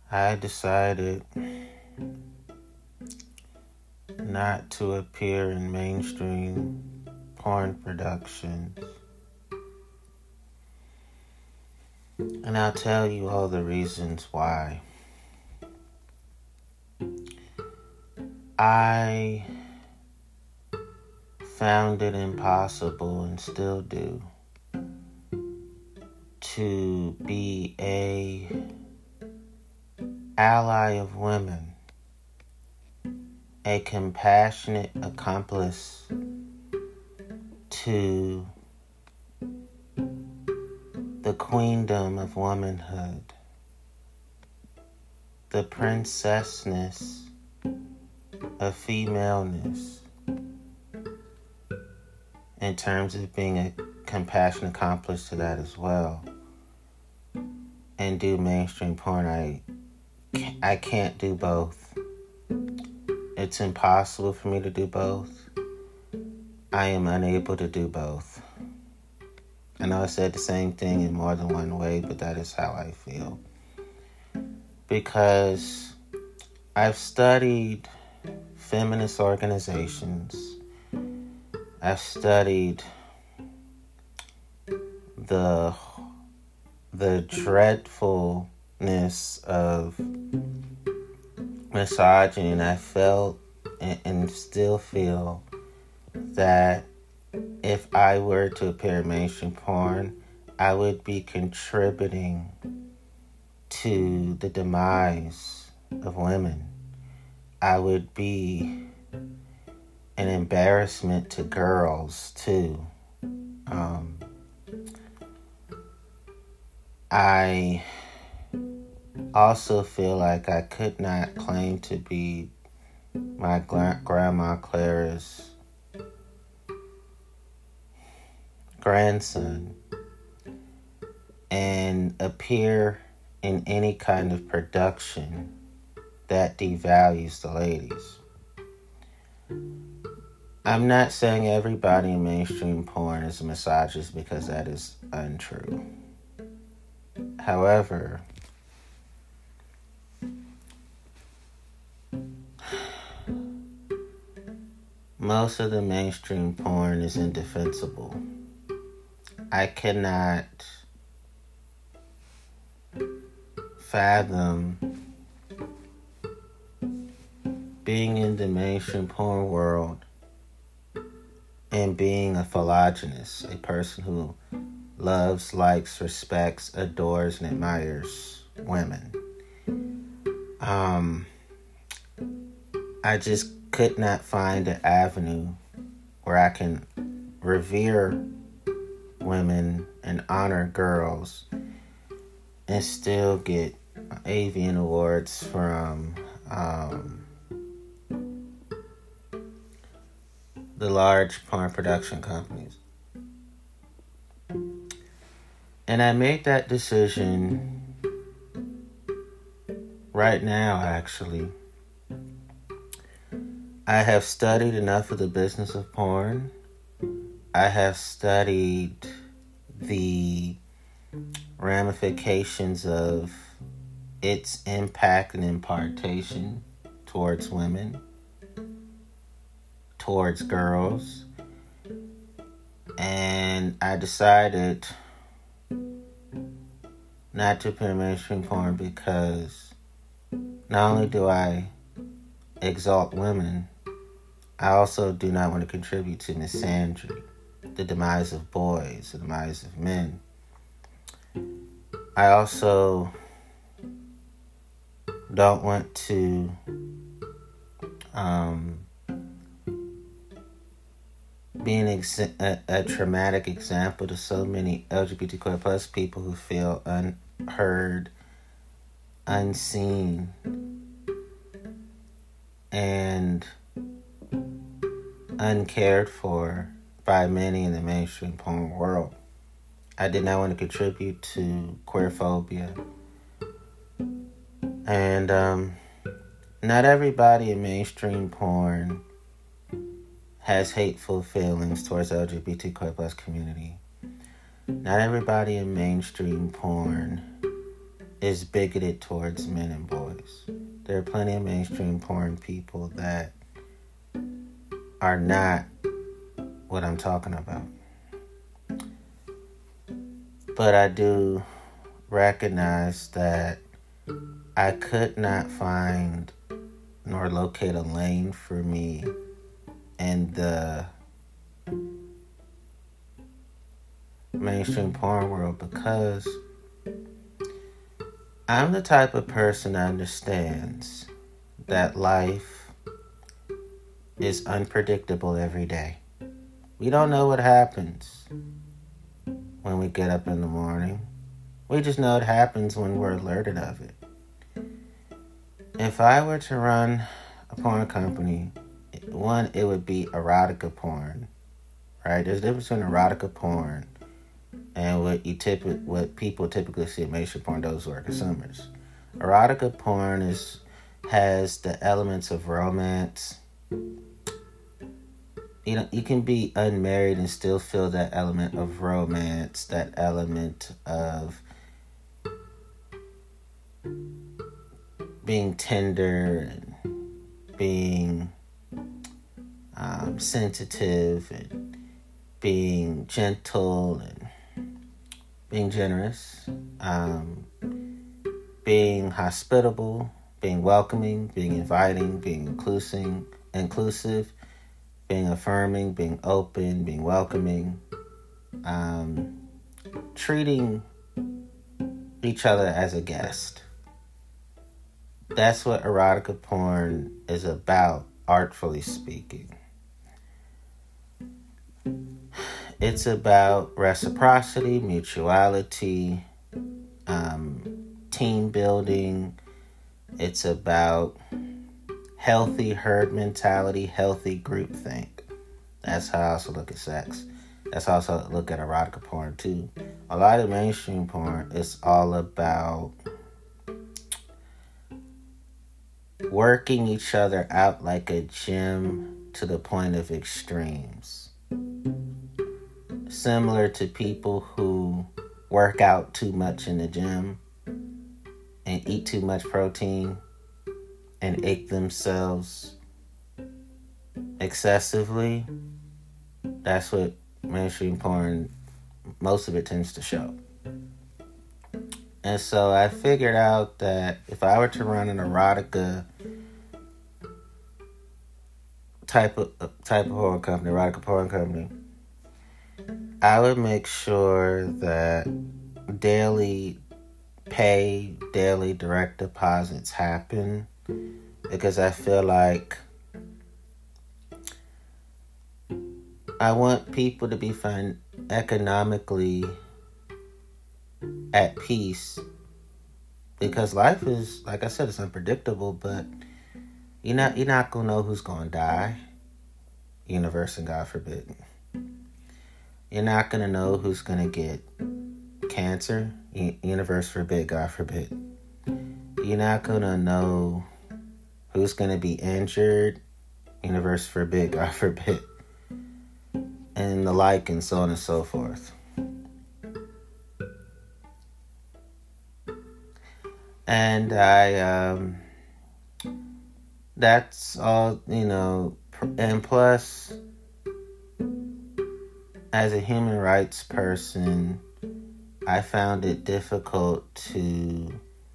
I decided not to appear in mainstream porn productions. And I'll tell you all the reasons why. I found it impossible, and still do, to be a ally of women, a compassionate accomplice to the queendom of womanhood, the princessness of femaleness, in terms of being a compassionate accomplice to that as well, and do mainstream porn. I can't do both. It's impossible for me to do both. I am unable to do both. I know I said the same thing in more than one way, but that is how I feel. Because I've studied feminist organizations. I've studied the dreadfulness of misogyny, and I felt and still feel that if I were to appear in mainstream porn, I would be contributing to the demise of women. I would be an embarrassment to girls, too. I also feel like I could not claim to be my grandma Clara's grandson and appear in any kind of production that devalues the ladies. I'm not saying everybody in mainstream porn is a misogynist, because that is untrue. However, most of the mainstream porn is indefensible. I cannot fathom being in the mainstream porn world and being a philogynist, a person who loves, likes, respects, adores, and admires women. I just could not find an avenue where I can revere women and honor girls and still get avian awards from the large porn production companies. And I made that decision right now, actually. I have studied enough of the business of porn. I have studied the ramifications of its impact and impartation towards women, towards girls. And I decided not to appear in mainstream porn because not only do I exalt women, I also do not want to contribute to misandry, the demise of boys, the demise of men. I also don't want to be a traumatic example to so many LGBTQ plus people who feel unheard, unseen, and uncared for by many in the mainstream porn world. I did not want to contribute to queerphobia. And not everybody in mainstream porn has hateful feelings towards the LGBTQ plus community. Not everybody in mainstream porn is bigoted towards men and boys. There are plenty of mainstream porn people that are not what I'm talking about. But I do recognize that I could not find nor locate a lane for me in the mainstream porn world because I'm the type of person that understands that life is unpredictable every day. We don't know what happens when we get up in the morning. We just know it happens when we're alerted of it. If I were to run a porn company, one, it would be erotica porn, right? There's a difference between erotica porn and what people typically see in mainstream porn, those who are consumers. Erotica porn has the elements of romance. You can be unmarried and still feel that element of romance, that element of being tender and being sensitive and being gentle and being generous, being hospitable, being welcoming, being inviting, being inclusive, being affirming, being open, being welcoming, treating each other as a guest. That's what erotica porn is about, artfully speaking. It's about reciprocity, mutuality, team building. It's about healthy herd mentality, healthy groupthink. That's how I also look at sex. That's how I also look at erotica porn too. A lot of mainstream porn is all about working each other out like a gym to the point of extremes. Similar to people who work out too much in the gym and eat too much protein and ache themselves excessively. That's what mainstream porn, most of it tends to show. And so I figured out that if I were to run an erotica type of porn company, erotica porn company, I would make sure that daily direct deposits happen, because I feel like I want people to be economically at peace, because life is, like I said, it's unpredictable, but you're not gonna know who's gonna die, universe and God forbid. You're not gonna know who's gonna get cancer, universe forbid, God forbid. You're not gonna know who's gonna be injured, universe forbid, God forbid, and the like, and so on and so forth. And that's all, and plus, as a human rights person, I found it difficult to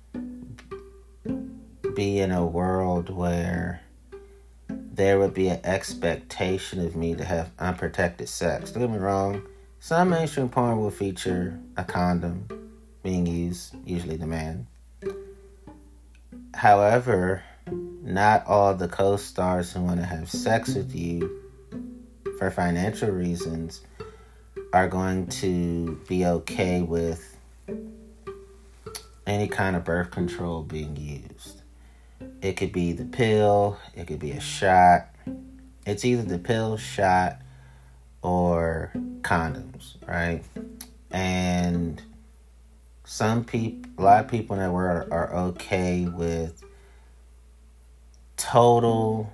be in a world where there would be an expectation of me to have unprotected sex. Don't get me wrong, some mainstream porn will feature a condom being used, usually the man. However, not all the co-stars who want to have sex with you for financial reasons are going to be okay with any kind of birth control being used. It could be the pill, it could be a shot. It's either the pill, shot, or condoms, right? And a lot of people in that world are okay with total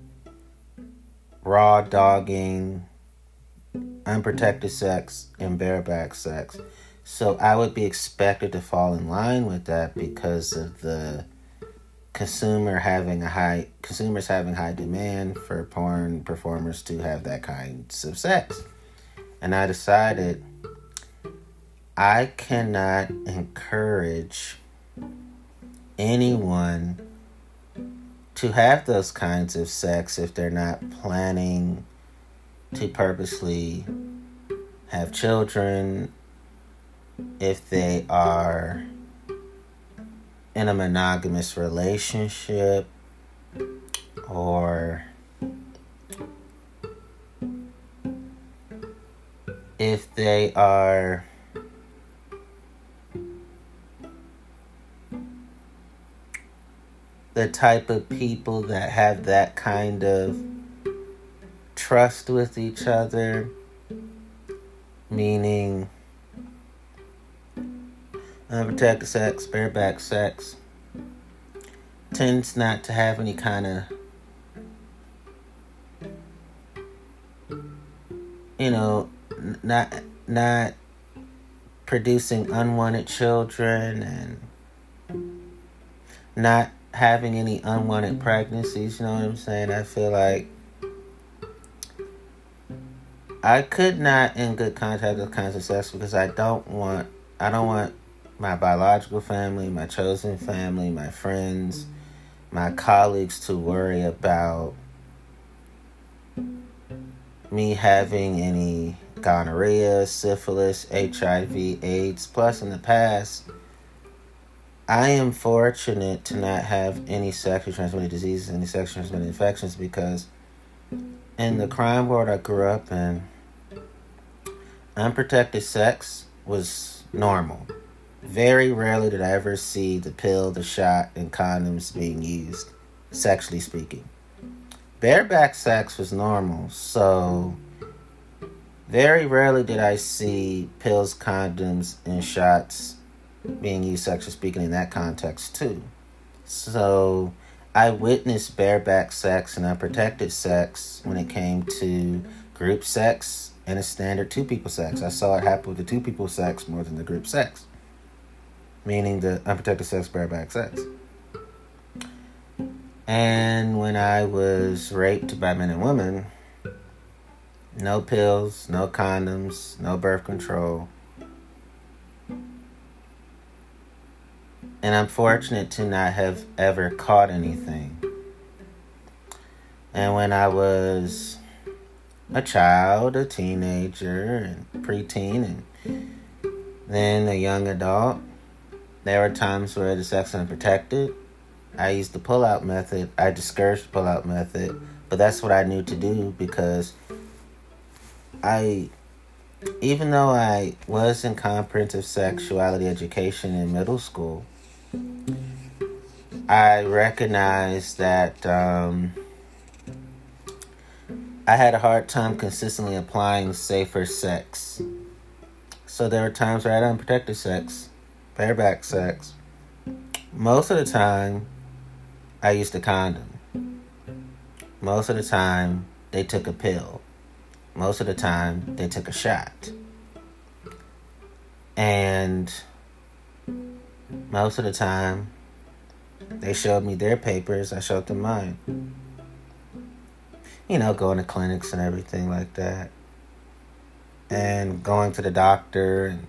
raw dogging, unprotected sex, and bareback sex. So I would be expected to fall in line with that because of the consumers having high demand for porn performers to have that kinds of sex. And I decided I cannot encourage anyone to have those kinds of sex if they're not planning to purposely have children, if they are in a monogamous relationship, or if they are the type of people that have that kind of trust with each other, meaning unprotected sex, bareback sex, tends not to have any kind of, not producing unwanted children and not having any unwanted pregnancies. You know what I'm saying? I feel like I could not, in good contact with kinds of sex, because I don't want my biological family, my chosen family, my friends, my colleagues to worry about me having any gonorrhea, syphilis, HIV, AIDS. Plus, in the past, I am fortunate to not have any sexually transmitted diseases, any sexually transmitted infections, because in the crime world I grew up in, unprotected sex was normal. Very rarely did I ever see the pill, the shot, and condoms being used, sexually speaking. Bareback sex was normal, so very rarely did I see pills, condoms, and shots being used sexually speaking in that context too. So I witnessed bareback sex and unprotected sex when it came to group sex and a standard two-people sex. I saw it happen with the two-people sex more than the group sex, meaning the unprotected sex, bareback sex. And when I was raped by men and women, no pills, no condoms, no birth control. And I'm fortunate to not have ever caught anything. And when I was a child, a teenager, and preteen, and then a young adult, there were times where the sex was unprotected. I used the pull-out method. I discouraged the pull-out method. But that's what I knew to do, because even though I was in comprehensive sexuality education in middle school, I recognized that I had a hard time consistently applying safer sex. So there were times where I had unprotected sex, bareback sex. Most of the time, I used a condom. Most of the time, they took a pill. Most of the time, they took a shot. And most of the time, they showed me their papers, I showed them mine. Going to clinics and everything like that. And going to the doctor and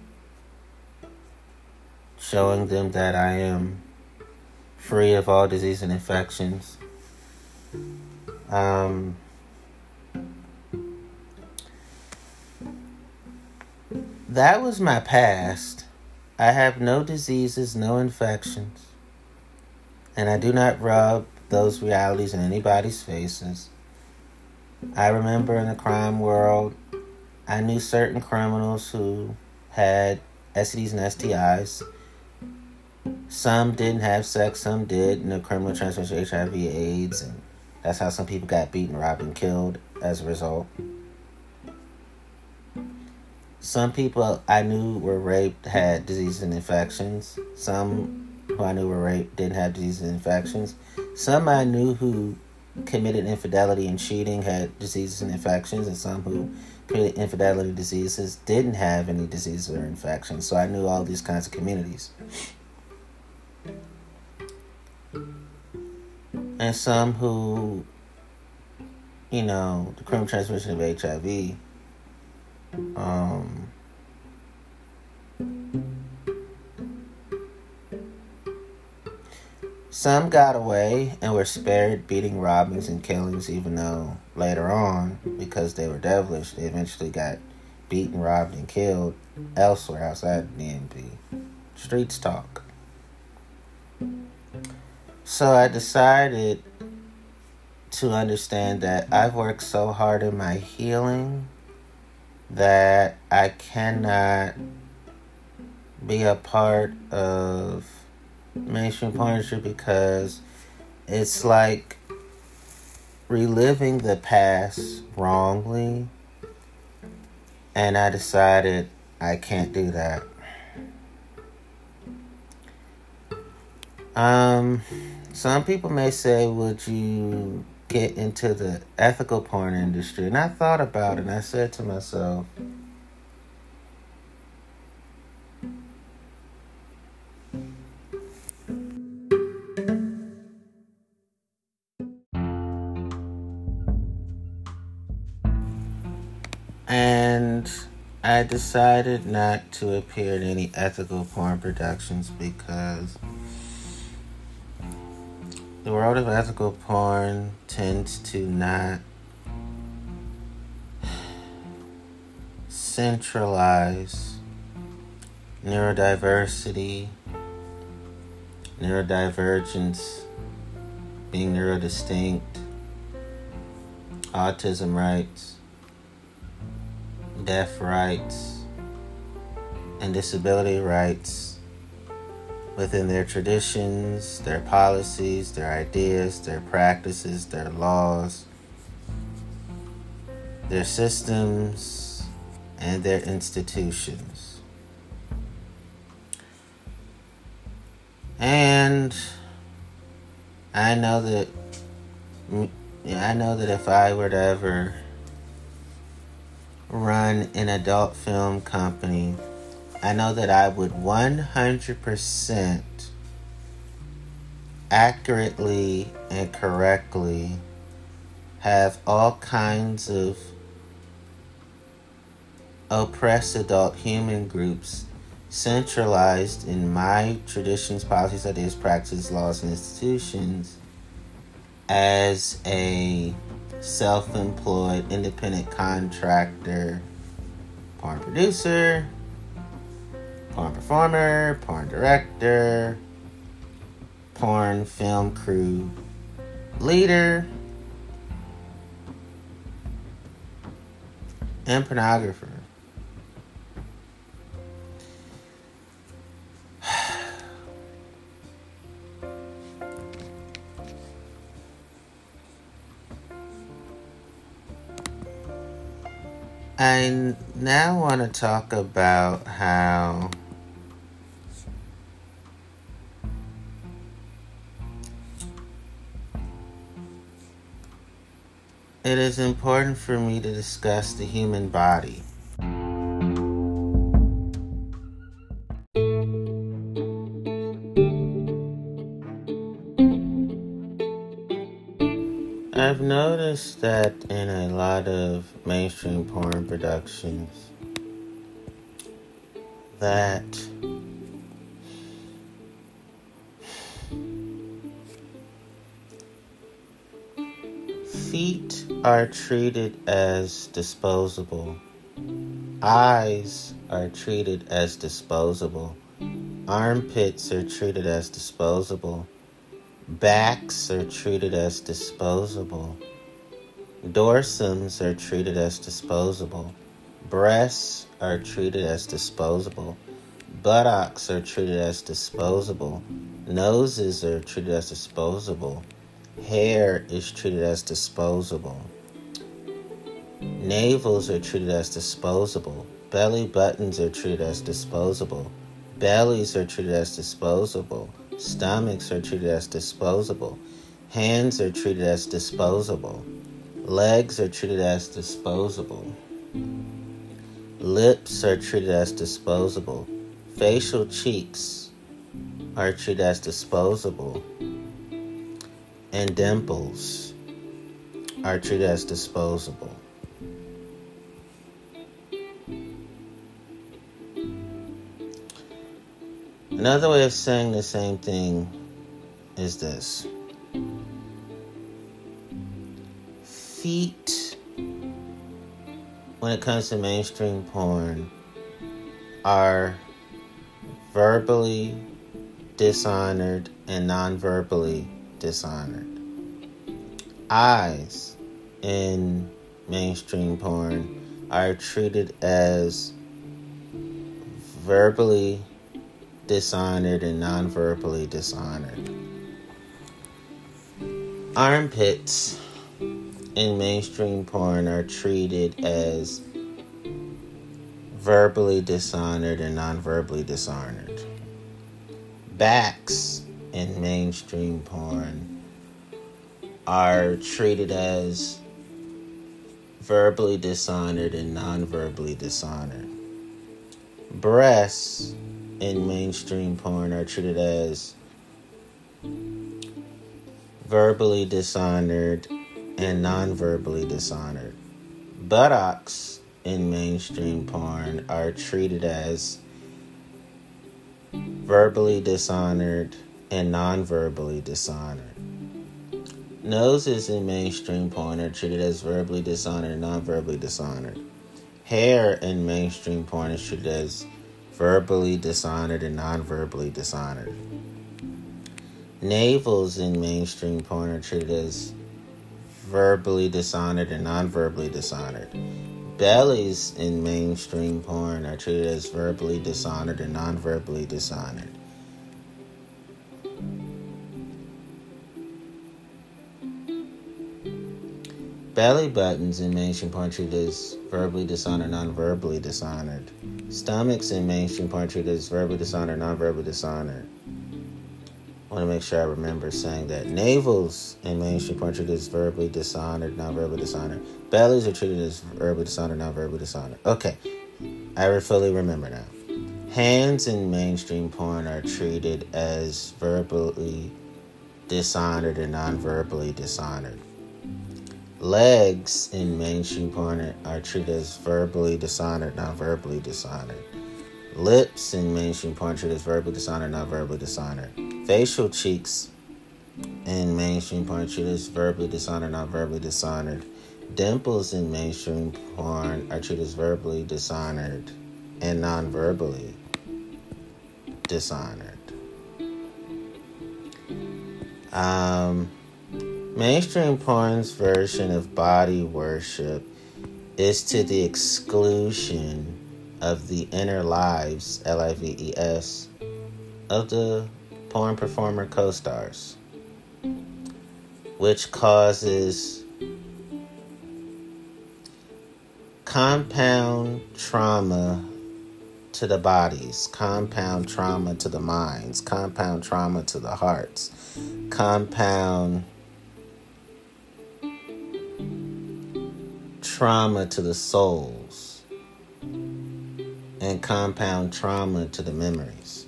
showing them that I am free of all disease and infections. That was my past. I have no diseases, no infections. And I do not rub those realities in anybody's faces. I remember in the crime world, I knew certain criminals who had STDs and STIs. Some didn't have sex, some did. Criminal transmission of HIV, AIDS, and that's how some people got beaten, robbed, and killed as a result. Some people I knew were raped had diseases and infections. Some who I knew were raped didn't have diseases and infections. Some I knew who committed infidelity and cheating had diseases and infections, and some who committed infidelity diseases didn't have any diseases or infections. So I knew all these kinds of communities. And some who, the criminal transmission of HIV, some got away and were spared beating, robbings, and killings, even though later on, because they were devilish, they eventually got beaten, robbed, and killed elsewhere outside the DMV. Streets talk. So I decided to understand that I've worked so hard in my healing that I cannot be a part of mainstream partnership, because it's like reliving the past wrongly, and I decided I can't do that. Some people may say, would you get into the ethical porn industry? And I thought about it, and I said to myself, and I decided not to appear in any ethical porn productions because the world of ethical porn tends to not centralize neurodiversity, neurodivergence, being neurodistinct, autism rights, deaf rights, and disability rights within their traditions, their policies, their ideas, their practices, their laws, their systems, and their institutions. And I know that if I were to ever run an adult film company, I know that I would 100% accurately and correctly have all kinds of oppressed adult human groups centralized in my traditions, policies, ideas, practices, laws, and institutions as a self-employed independent contractor, porn producer, porn performer, porn director, porn film crew leader, and pornographer. I now want to talk about how it is important for me to discuss the human body. I've noticed that in a lot of mainstream porn productions that feet are treated as disposable. Eyes are treated as disposable. Armpits are treated as disposable. Backs are treated as disposable. Dorsums are treated as disposable. Breasts are treated as disposable. Buttocks are treated as disposable. Noses are treated as disposable. Hair is treated as disposable. Navels are treated as disposable. Belly buttons are treated as disposable. Bellies are treated as disposable. Stomachs are treated as disposable. Hands are treated as disposable. Legs are treated as disposable. Lips are treated as disposable. Facial cheeks are treated as disposable. And dimples are treated as disposable. Another way of saying the same thing is this. Feet, when it comes to mainstream porn, are verbally dishonored and non-verbally dishonored. Eyes in mainstream porn are treated as verbally dishonored and non-verbally dishonored. Armpits in mainstream porn are treated as verbally dishonored and non-verbally dishonored. Backs in mainstream porn are treated as verbally dishonored and non-verbally dishonored. Breasts in mainstream porn are treated as verbally dishonored and non-verbally dishonored. Buttocks in mainstream porn are treated as verbally dishonored and non-verbally dishonored. Noses in mainstream porn are treated as verbally dishonored and non-verbally dishonored. Hair in mainstream porn is treated as verbally dishonored and non-verbally dishonored. Navels in mainstream porn are treated as verbally dishonored and non-verbally dishonored. Bellies in mainstream porn are treated as verbally dishonored and non-verbally dishonored. Belly buttons in mainstream porn are treated as verbally dishonored, non-verbally dishonored. Stomachs in mainstream porn are treated as verbally dishonored, non-verbally dishonored. I want to make sure I remember saying that. Navels in mainstream porn are treated as verbally dishonored, non-verbally dishonored. Bellies are treated as verbally dishonored, non-verbally dishonored. Okay, I fully remember now. Hands in mainstream porn are treated as verbally dishonored and non-verbally dishonored. Legs in mainstream porn are treated as verbally dishonored, non-verbally dishonored. Lips in mainstream porn are treated as verbally dishonored, non-verbally dishonored. Facial cheeks in mainstream porn are treated as verbally dishonored, non-verbally dishonored. Dimples in mainstream porn are treated as verbally dishonored and non-verbally dishonored. Mainstream porn's version of body worship is to the exclusion of the inner lives, Lives, of the porn performer co-stars, which causes compound trauma to the bodies, compound trauma to the minds, compound trauma to the hearts, compound trauma to the souls, and compound trauma to the memories.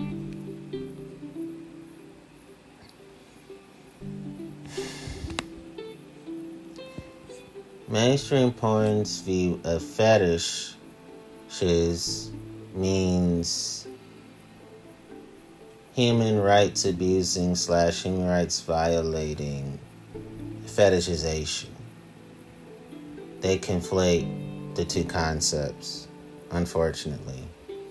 Mainstream porn's view of fetishes means human rights abusing / human rights violating fetishization. They conflate the two concepts, unfortunately.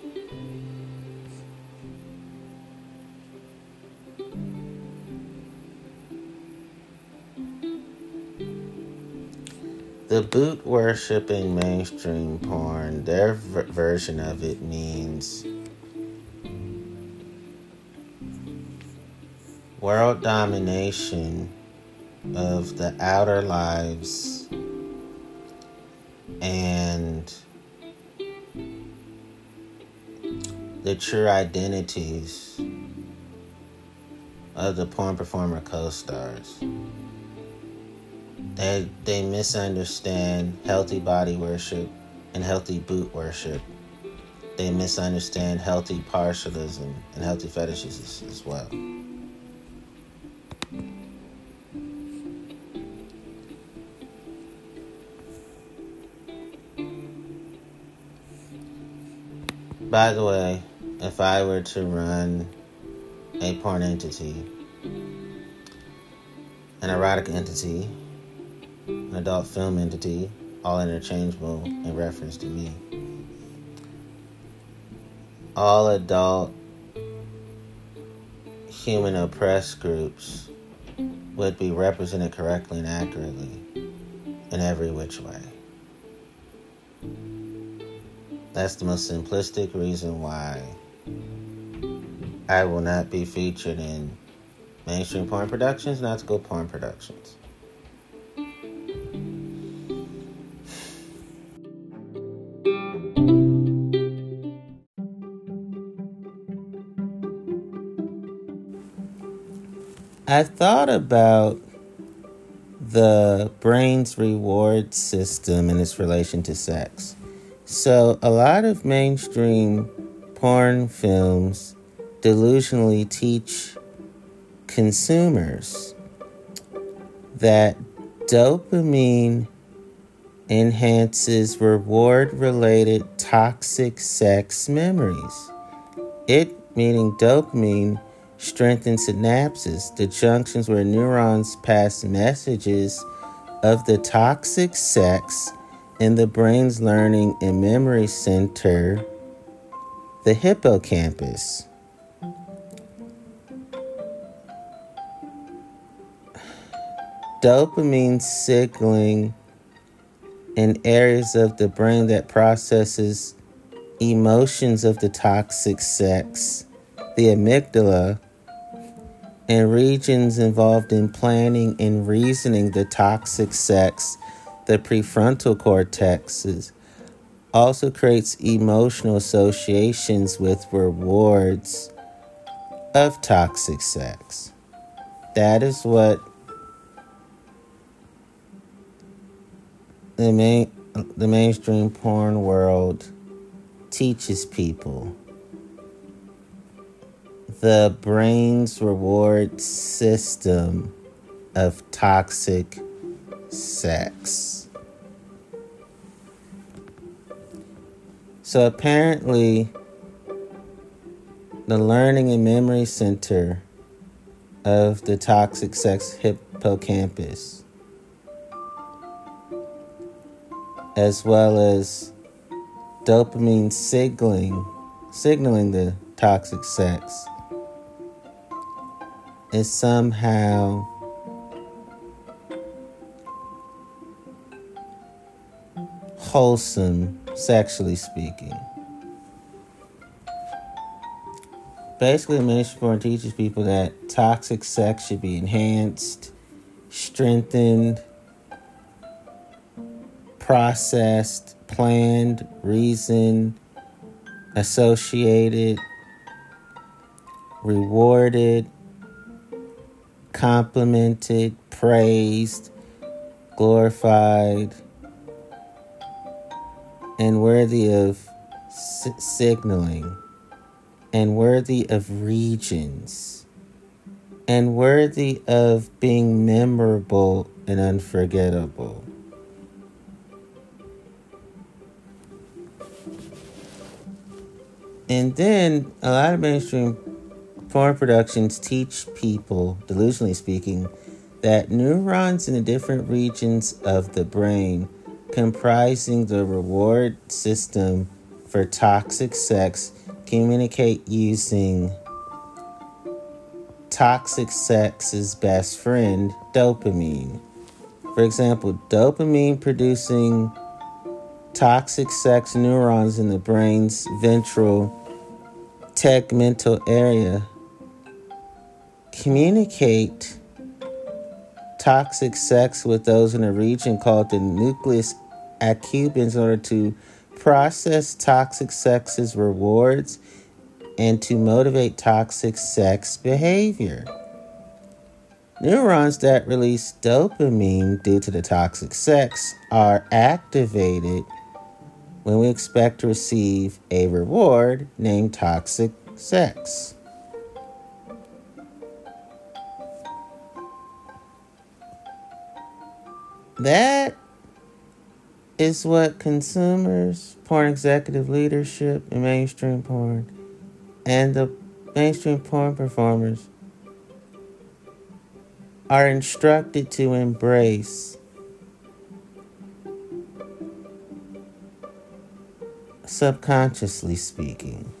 The boot worship in mainstream porn, their version of it means world domination of the outer lives and the true identities of the porn performer co-stars. They misunderstand healthy body worship and healthy boot worship. They misunderstand healthy partialism and healthy fetishes as well. By the way, if I were to run a porn entity, an erotic entity, an adult film entity, all interchangeable in reference to me, all adult human oppressed groups would be represented correctly and accurately in every which way. That's the most simplistic reason why I will not be featured in mainstream porn productions, not to go porn productions. I thought about the brain's reward system and its relation to sex. So a lot of mainstream porn films delusionally teach consumers that dopamine enhances reward-related toxic sex memories. It, meaning dopamine, strengthens synapses, the junctions where neurons pass messages of the toxic sex in the brain's learning and memory center, the hippocampus. Dopamine signaling in areas of the brain that processes emotions of the toxic sex, the amygdala, and regions involved in planning and reasoning the toxic sex, the prefrontal cortexes, also creates emotional associations with rewards of toxic sex. That is what the mainstream porn world teaches people. The brain's reward system of toxic sex. So apparently, the learning and memory center of the toxic sex hippocampus, as well as dopamine signaling the toxic sex, is somehow wholesome, sexually speaking. Basically, mainstream porn teaches people that toxic sex should be enhanced, strengthened, processed, planned, reasoned, associated, rewarded, complimented, praised, glorified, and worthy of signaling, and worthy of regions, and worthy of being memorable and unforgettable. And then a lot of mainstream porn productions teach people, delusionally speaking, that neurons in the different regions of the brain comprising the reward system for toxic sex communicate using toxic sex's best friend, dopamine. For example, dopamine producing toxic sex neurons in the brain's ventral tegmental area communicate toxic sex with those in a region called the nucleus accumbens in order to process toxic sex's rewards and to motivate toxic sex behavior. Neurons that release dopamine due to the toxic sex are activated when we expect to receive a reward named toxic sex. That is what consumers, porn executive leadership, and mainstream porn, and the mainstream porn performers are instructed to embrace, subconsciously speaking.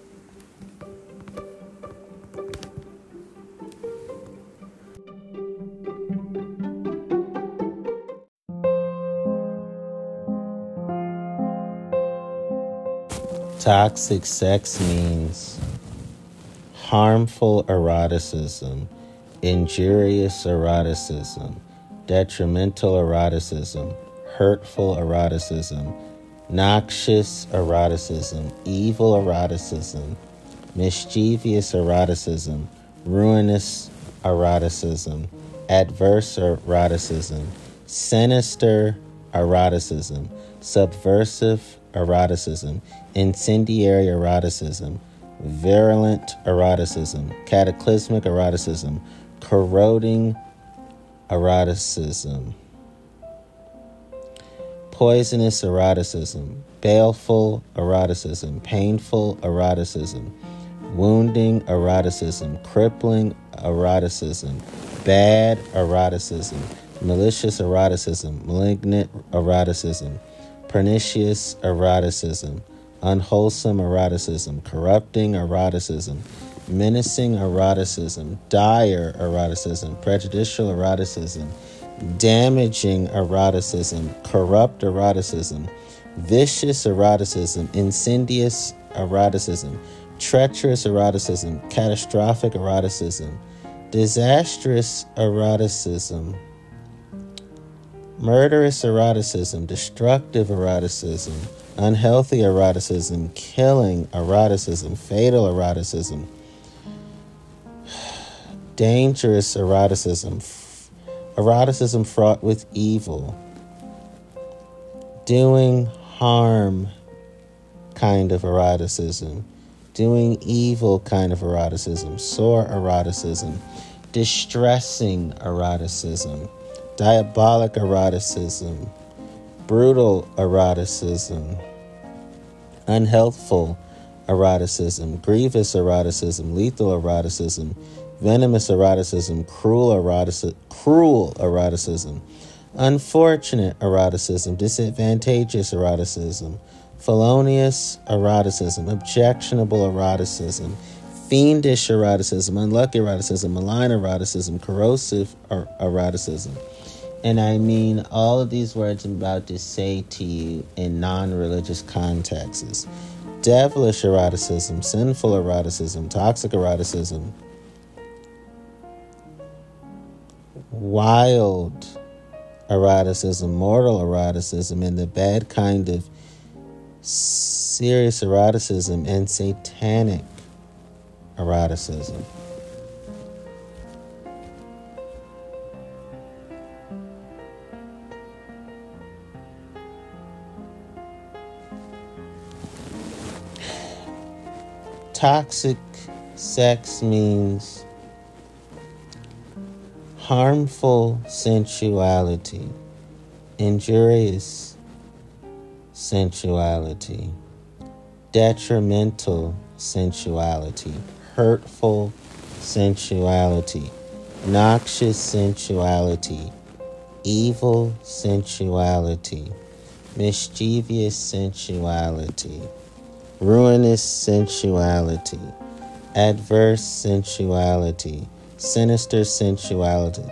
Toxic sex means harmful eroticism, injurious eroticism, detrimental eroticism, hurtful eroticism, noxious eroticism, evil eroticism, mischievous eroticism, ruinous eroticism, adverse eroticism, sinister eroticism, subversive eroticism, incendiary eroticism, virulent eroticism, cataclysmic eroticism, corroding eroticism, poisonous eroticism, baleful eroticism, painful eroticism, wounding eroticism, crippling eroticism, bad eroticism, malicious eroticism, malignant eroticism, pernicious eroticism, unwholesome eroticism, corrupting eroticism, menacing eroticism, dire eroticism, prejudicial eroticism, damaging eroticism, corrupt eroticism, vicious eroticism, insidious eroticism, treacherous eroticism, catastrophic eroticism, disastrous eroticism, murderous eroticism, destructive eroticism, unhealthy eroticism, killing eroticism, fatal eroticism, dangerous eroticism, eroticism fraught with evil, doing harm kind of eroticism, doing evil kind of eroticism, sore eroticism, distressing eroticism, diabolic eroticism, brutal eroticism, unhealthful eroticism, grievous eroticism, lethal eroticism, venomous eroticism, cruel eroticism, unfortunate eroticism, disadvantageous eroticism, felonious eroticism, objectionable eroticism, fiendish eroticism, unlucky eroticism, malign eroticism, corrosive eroticism. And I mean all of these words I'm about to say to you in non-religious contexts. Devilish eroticism, sinful eroticism, toxic eroticism, wild eroticism, mortal eroticism, and the bad kind of serious eroticism and satanic eroticism. Toxic sex means harmful sensuality, injurious sensuality, detrimental sensuality, hurtful sensuality, noxious sensuality, evil sensuality, mischievous sensuality, ruinous sensuality, adverse sensuality, sinister sensuality,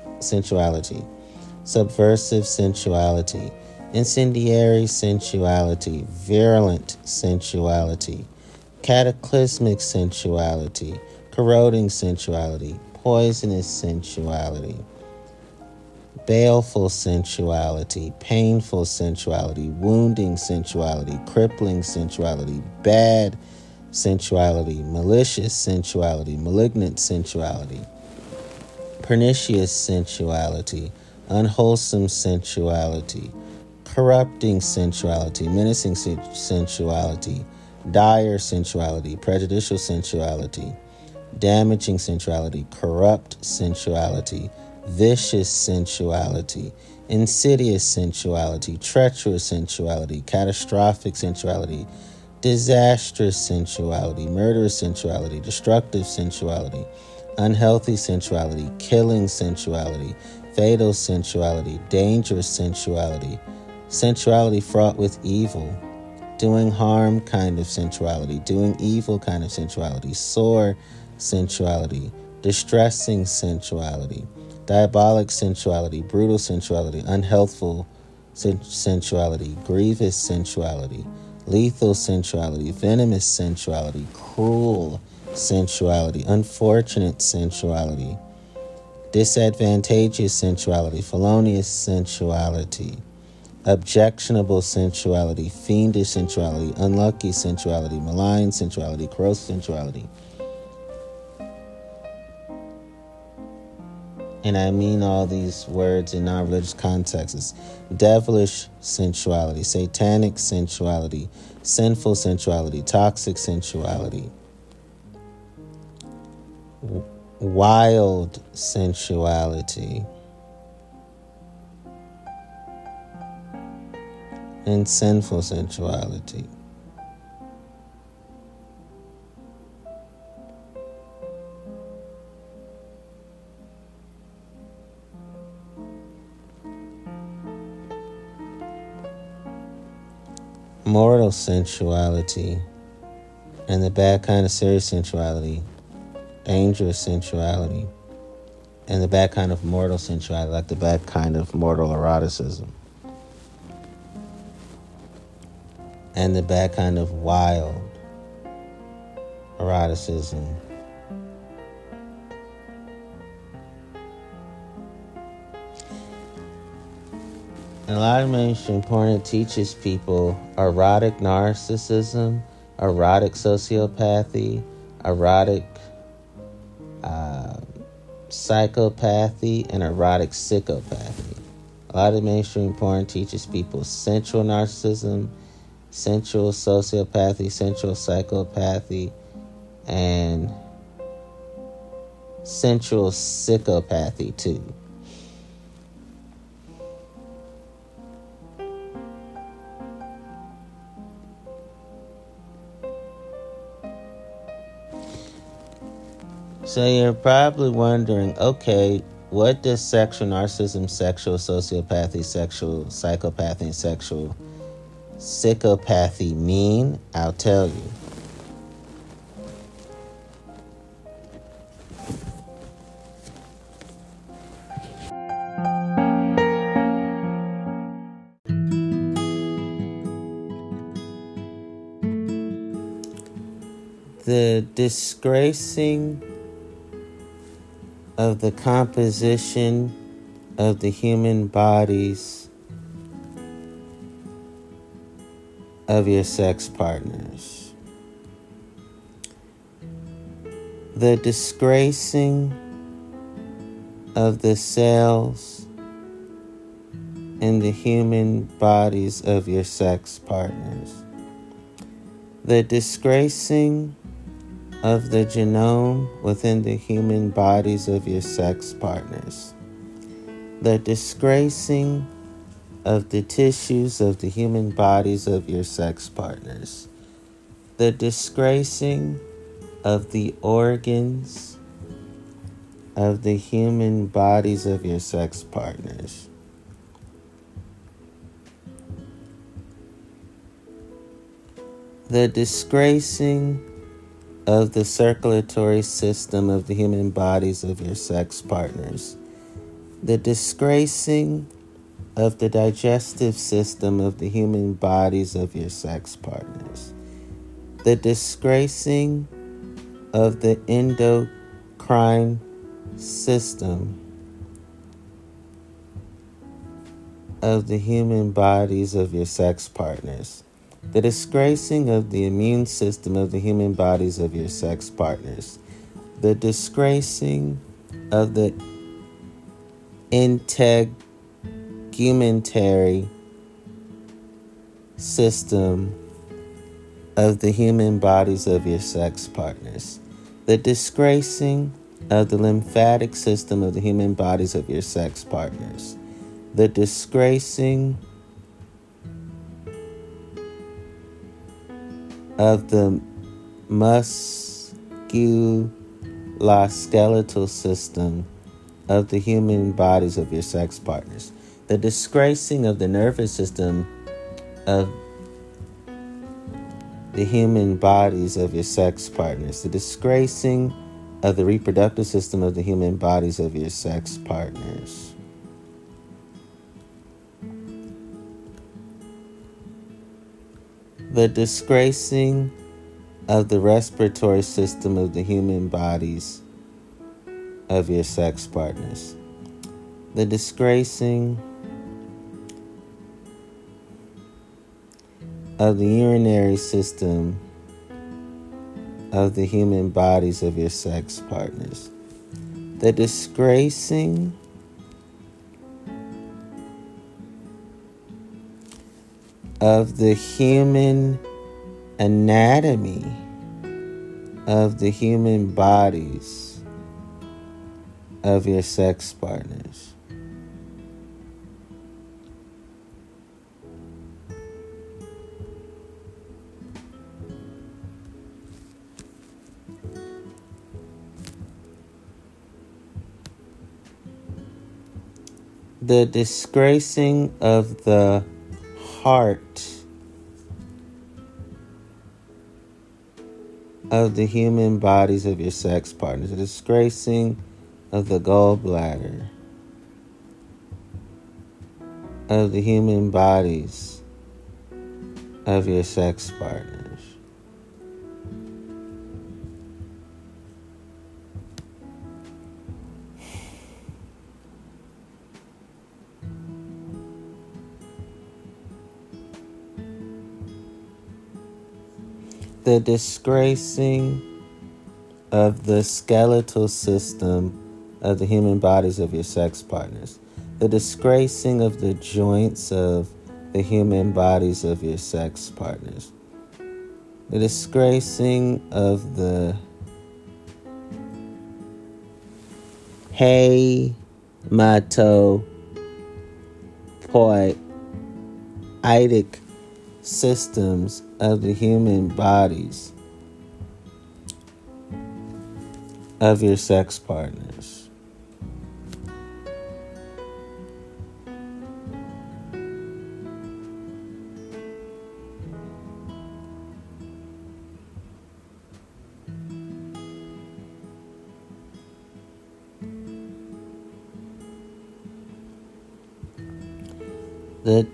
subversive sensuality, incendiary sensuality, virulent sensuality, cataclysmic sensuality, corroding sensuality, poisonous sensuality, baleful sensuality, painful sensuality, wounding sensuality, crippling sensuality, bad sensuality, malicious sensuality, malignant sensuality, pernicious sensuality, unwholesome sensuality, corrupting sensuality, menacing sensuality, dire sensuality, prejudicial sensuality, damaging sensuality, corrupt sensuality, vicious sensuality, insidious sensuality, treacherous sensuality, catastrophic sensuality, disastrous sensuality, murderous sensuality, destructive sensuality, unhealthy sensuality, killing sensuality, fatal sensuality, dangerous sensuality, sensuality fraught with evil, doing harm kind of sensuality, doing evil kind of sensuality, sore sensuality, distressing sensuality, diabolic sensuality, brutal sensuality, unhealthful sensuality, grievous sensuality, lethal sensuality, venomous sensuality, cruel sensuality, unfortunate sensuality, disadvantageous sensuality, felonious sensuality, objectionable sensuality, fiendish sensuality, unlucky sensuality, malign sensuality, gross sensuality. And I mean all these words in non-religious contexts. Devilish sensuality, satanic sensuality, sinful sensuality, toxic sensuality, wild sensuality, and sinful sensuality. Mortal sensuality, and the bad kind of serious sensuality, dangerous sensuality, and the bad kind of mortal sensuality, like the bad kind of mortal eroticism, and the bad kind of wild eroticism. And a lot of mainstream porn, it teaches people erotic narcissism, erotic sociopathy, erotic psychopathy, and erotic psychopathy. A lot of mainstream porn teaches people sensual narcissism, sensual sociopathy, sensual psychopathy, and sensual psychopathy too. So you're probably wondering, okay, what does sexual narcissism, sexual sociopathy, sexual psychopathy, and sexual psychopathy mean? I'll tell you. The disgracing of the composition of the human bodies of your sex partners. The disgracing of the cells in the human bodies of your sex partners. The disgracing of the genome within the human bodies of your sex partners. The disgracing of the tissues of the human bodies of your sex partners. The disgracing of the organs of the human bodies of your sex partners. The disgracing of the circulatory system of the human bodies of your sex partners. The disgracing of the digestive system of the human bodies of your sex partners. The disgracing of the endocrine system of the human bodies of your sex partners. The disgracing of the immune system of the human bodies of your sex partners. The disgracing of the integumentary system of the human bodies of your sex partners. The disgracing of the lymphatic system of the human bodies of your sex partners. The disgracing of the musculoskeletal system of the human bodies of your sex partners. The disgracing of the nervous system of the human bodies of your sex partners. The disgracing of the reproductive system of the human bodies of your sex partners. The disgracing of the respiratory system of the human bodies of your sex partners. The disgracing of the urinary system of the human bodies of your sex partners. The disgracing of the human anatomy of the human bodies of your sex partners. The disgracing of the heart of the human bodies of your sex partners. The disgracing of the gallbladder of the human bodies of your sex partners. The disgracing of the skeletal system of the human bodies of your sex partners. The disgracing of the joints of the human bodies of your sex partners. The disgracing of the hematopoietic systems of the human bodies of your sex partners. The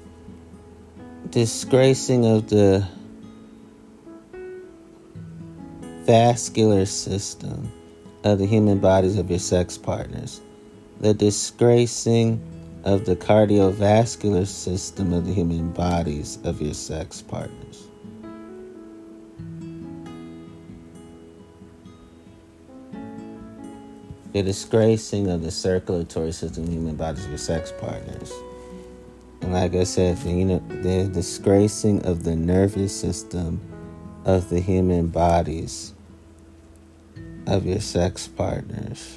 disgracing of the vascular system of the human bodies of your sex partners. The disgracing of the cardiovascular system of the human bodies of your sex partners. The disgracing of the circulatory system of the human bodies of your sex partners. And like I said, the disgracing of the nervous system of the human bodies of your sex partners.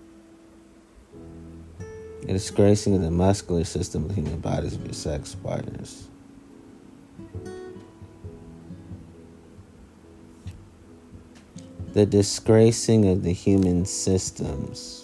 The disgracing of the muscular system of the human bodies of your sex partners. The disgracing of the human systems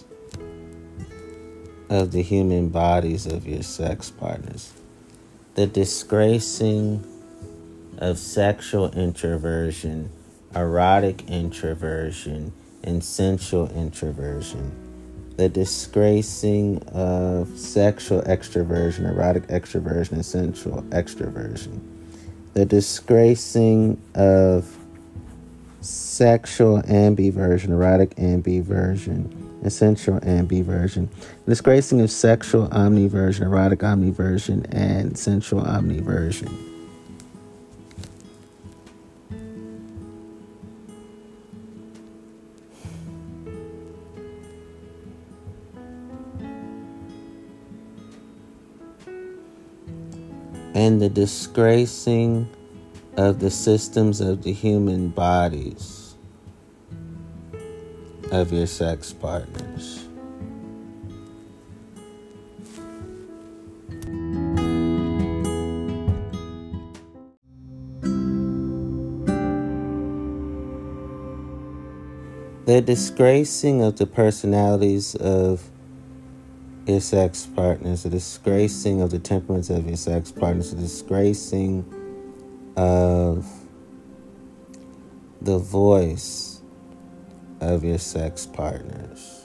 of the human bodies of your sex partners. The disgracing of sexual introversion, erotic introversion, and sensual introversion. The disgracing of sexual extroversion, erotic extroversion, and sensual extroversion. The disgracing of sexual ambiversion, erotic ambiversion, and sensual ambiversion. Disgracing of sexual omniversion, erotic omniversion, and sensual omniversion. and the disgracing of the systems of the human bodies of your sex partners. The disgracing of the personalities of your sex partners, the disgracing of the temperaments of your sex partners, the disgracing of the voice of your sex partners.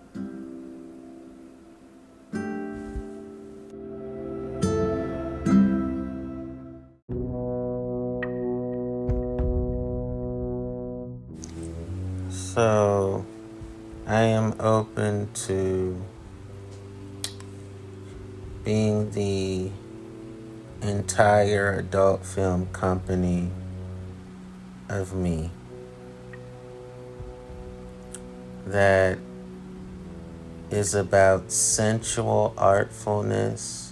So, I am open to being the entire adult film company of me that is about sensual artfulness,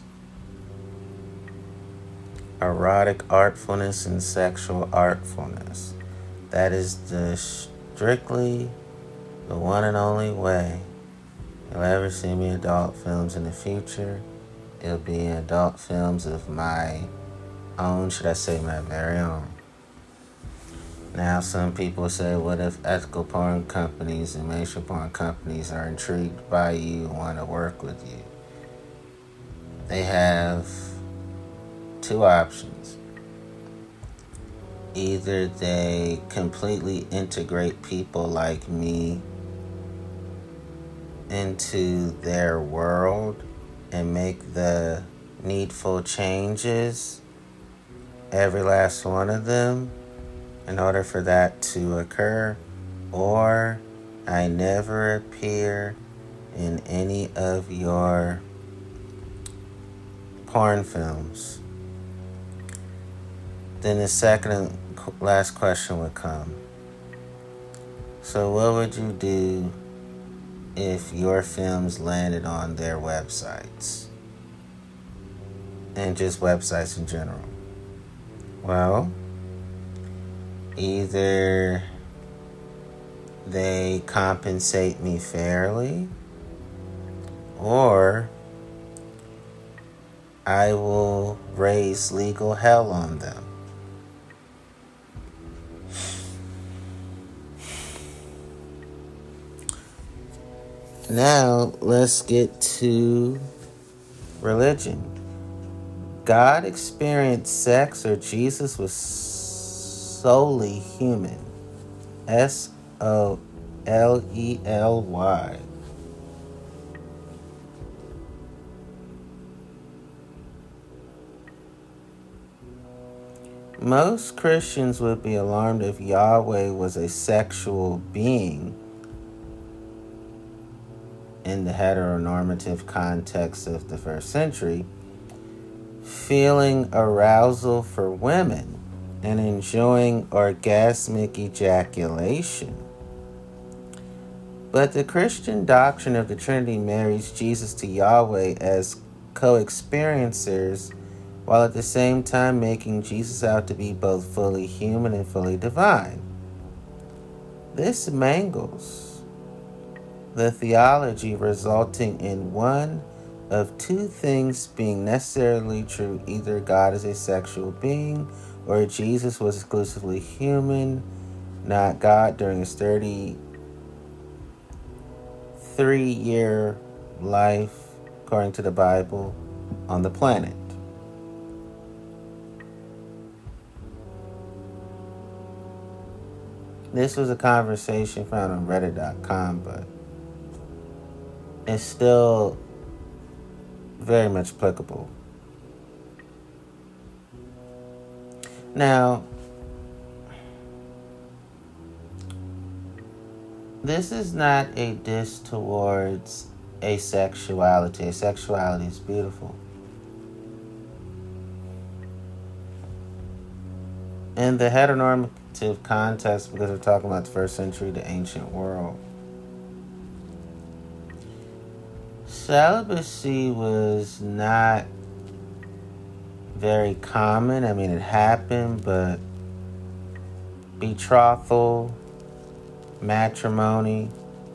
erotic artfulness, and sexual artfulness. That is strictly the one and only way you'll ever see me adult films in the future. It'll be adult films of my own, should I say my very own. Now, some people say, what if ethical porn companies and mainstream porn companies are intrigued by you and want to work with you? They have two options. Either they completely integrate people like me into their world and make the needful changes, every last one of them, in order for that to occur, or I never appear in any of your porn films. Then the second and last question would come. So what would you do if your films landed on their websites? And just websites in general. Well, either they compensate me fairly, or I will raise legal hell on them. Now, let's get to religion. God experienced sex, or Jesus was solely human. SOLELY. Most Christians would be alarmed if Yahweh was a sexual being in the heteronormative context of the first century, feeling arousal for women and enjoying orgasmic ejaculation. But the Christian doctrine of the Trinity marries Jesus to Yahweh as co-experiencers, while at the same time making Jesus out to be both fully human and fully divine. This mangles the theology, resulting in one of two things being necessarily true. Either God is a sexual being, or Jesus was exclusively human, not God, during his 33-year life, according to the Bible, on the planet. This was a conversation found on Reddit.com, but it's still very much applicable. Now, this is not a diss towards asexuality. Asexuality is beautiful. In the heteronormative context, because we're talking about the first century, the ancient world, celibacy was not very common. I mean, it happened, but betrothal, matrimony,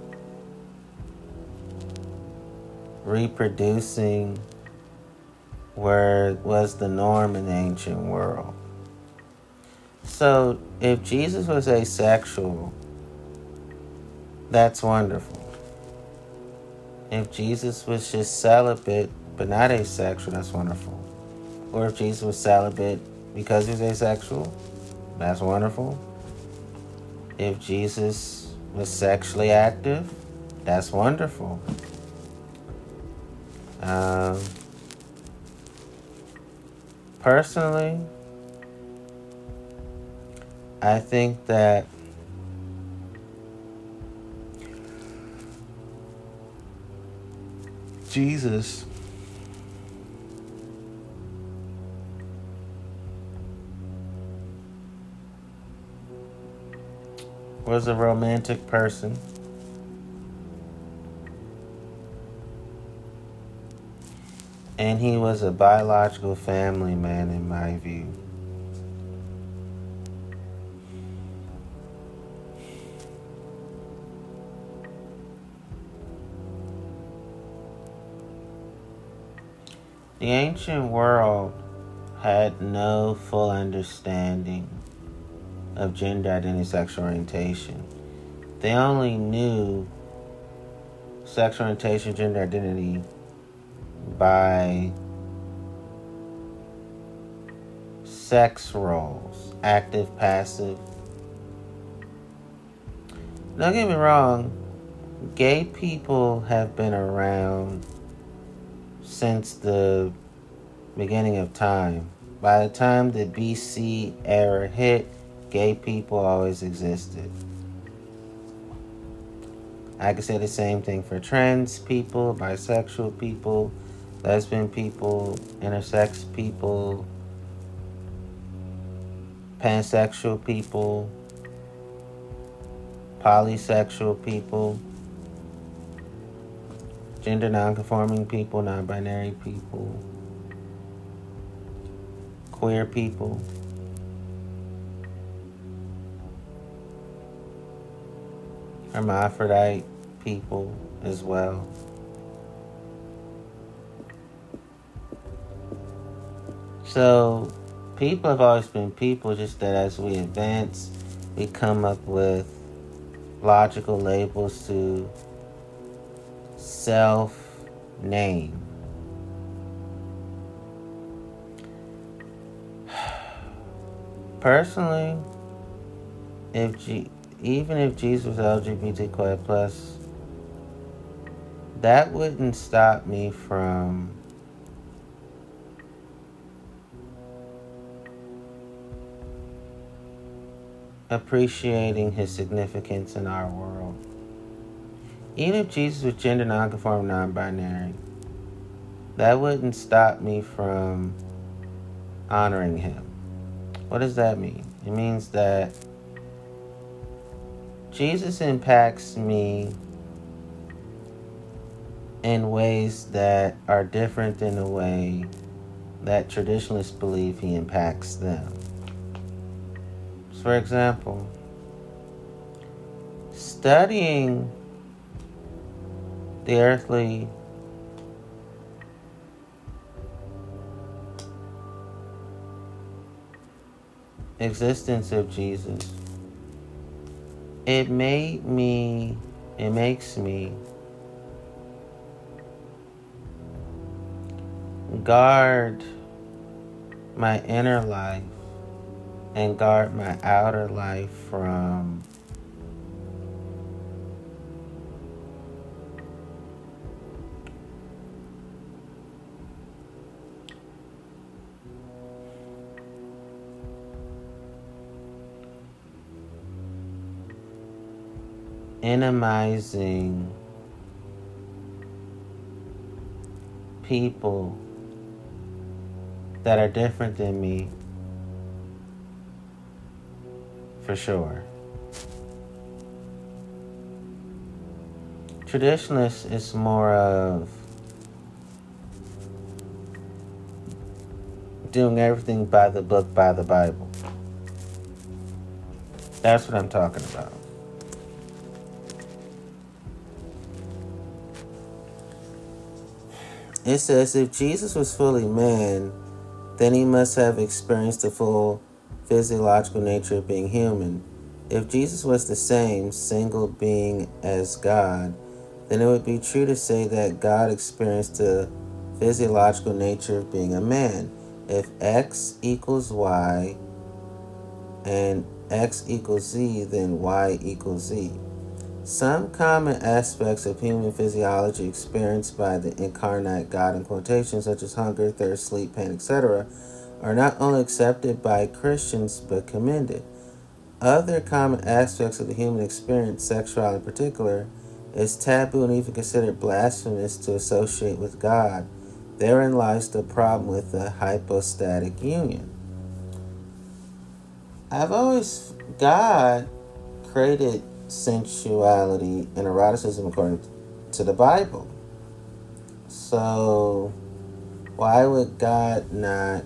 reproducing was the norm in the ancient world. So if Jesus was asexual, that's wonderful. If Jesus was just celibate but not asexual, that's wonderful. Or if Jesus was celibate because he was asexual, that's wonderful. If Jesus was sexually active, that's wonderful. Personally, I think that Jesus was a romantic person. And he was a biological family man, in my view. The ancient world had no full understanding of gender identity, sexual orientation. They only knew sexual orientation, gender identity by sex roles, active, passive. Don't get me wrong, gay people have been around since the beginning of time. By the time the BC era hit, gay people always existed. I could say the same thing for trans people, bisexual people, lesbian people, intersex people, pansexual people, polysexual people, gender nonconforming people, non-binary people, queer people. Hermaphrodite people as well. So people have always been people, just that as we advance, we come up with logical labels to self-name. Personally, even if Jesus was LGBTQI+, that wouldn't stop me from appreciating his significance in our world. Even if Jesus was gender nonconforming, non-binary, that wouldn't stop me from honoring him. What does that mean? It means that Jesus impacts me in ways that are different than the way that traditionalists believe he impacts them. For example, studying the earthly existence of Jesus, it makes me guard my inner life and guard my outer life from minimizing people that are different than me, for sure. Traditionalists is more of doing everything by the book, by the Bible. That's what I'm talking about. It says, if Jesus was fully man, then he must have experienced the full physiological nature of being human. If Jesus was the same single being as God, then it would be true to say that God experienced the physiological nature of being a man. If X equals Y and X equals Z, then Y equals Z. Some common aspects of human physiology experienced by the incarnate God in quotation, such as hunger, thirst, sleep, pain, etc., are not only accepted by Christians but commended. Other common aspects of the human experience, sexuality in particular, is taboo and even considered blasphemous to associate with God. Therein lies the problem with the hypostatic union. God created sensuality and eroticism according to the Bible. So why would God not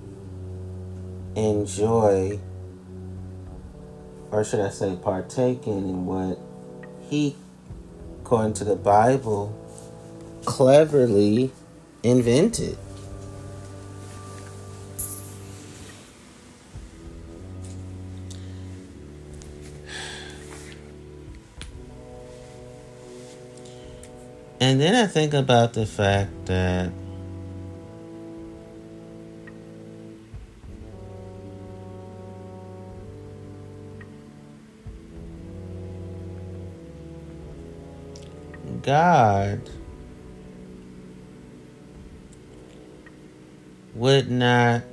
enjoy, or should I say partake in what he, according to the Bible, cleverly invented? And then I think about the fact that God would not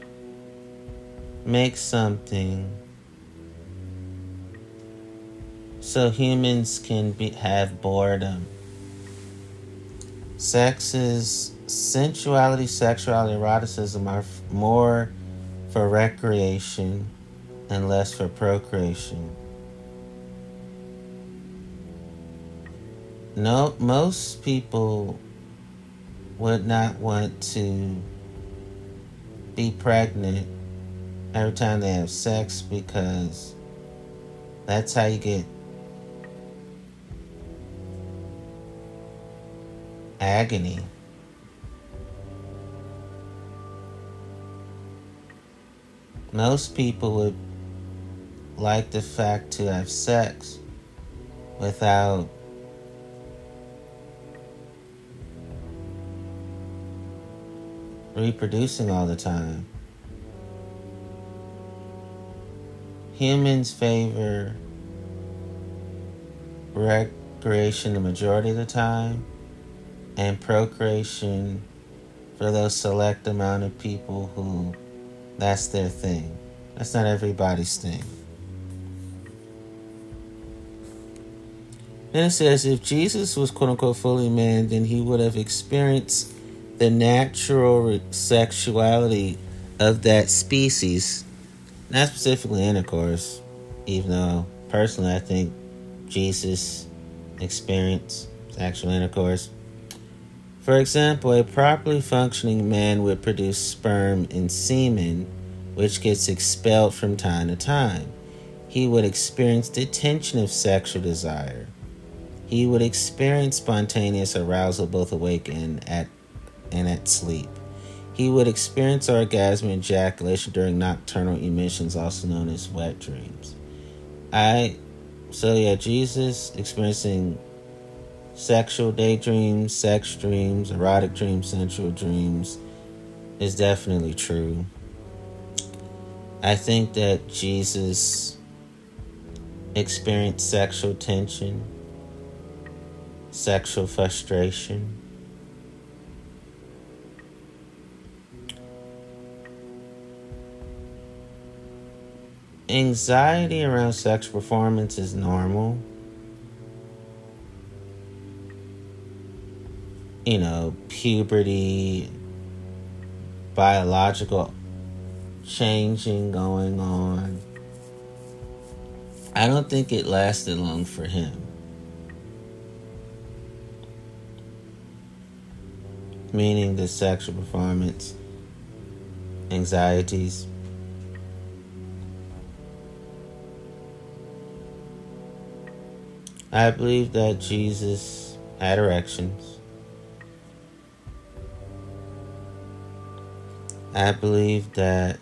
make something so humans can have boredom. Sensuality, sexuality, eroticism are more for recreation and less for procreation. No, most people would not want to be pregnant every time they have sex because that's how you get agony. Most people would like the fact to have sex without reproducing all the time. Humans favor recreation the majority of the time, and procreation for those select amount of people who that's their thing. That's not everybody's thing. Then it says, if Jesus was quote-unquote fully man, then he would have experienced the natural sexuality of that species, not specifically intercourse, even though personally I think Jesus experienced sexual intercourse. For example, a properly functioning man would produce sperm and semen, which gets expelled from time to time. He would experience the tension of sexual desire. He would experience spontaneous arousal both awake and at sleep. He would experience orgasm and ejaculation during nocturnal emissions, also known as wet dreams. Jesus experiencing sexual daydreams, sex dreams, erotic dreams, sensual dreams is definitely true. I think that Jesus experienced sexual tension, sexual frustration. Anxiety around sexual performance is normal. Puberty, biological changing going on. I don't think it lasted long for him. Meaning the sexual performance. anxieties. I believe that Jesus had erections. I believe that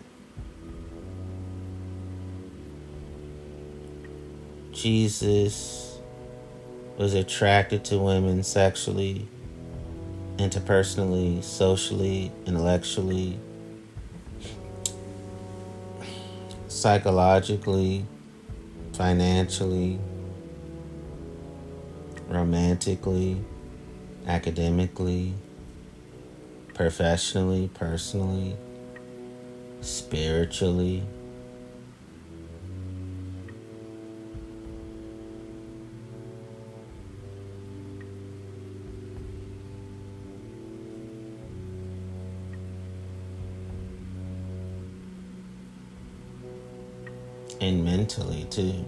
Jesus was attracted to women sexually, interpersonally, socially, intellectually, psychologically, financially, romantically, academically, professionally, personally, spiritually. And mentally too.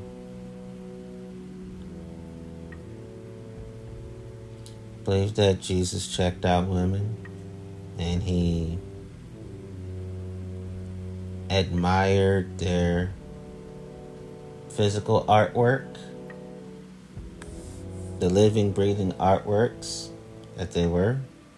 I believe that Jesus checked out women and he admired their physical artwork, the living, breathing artworks that they were.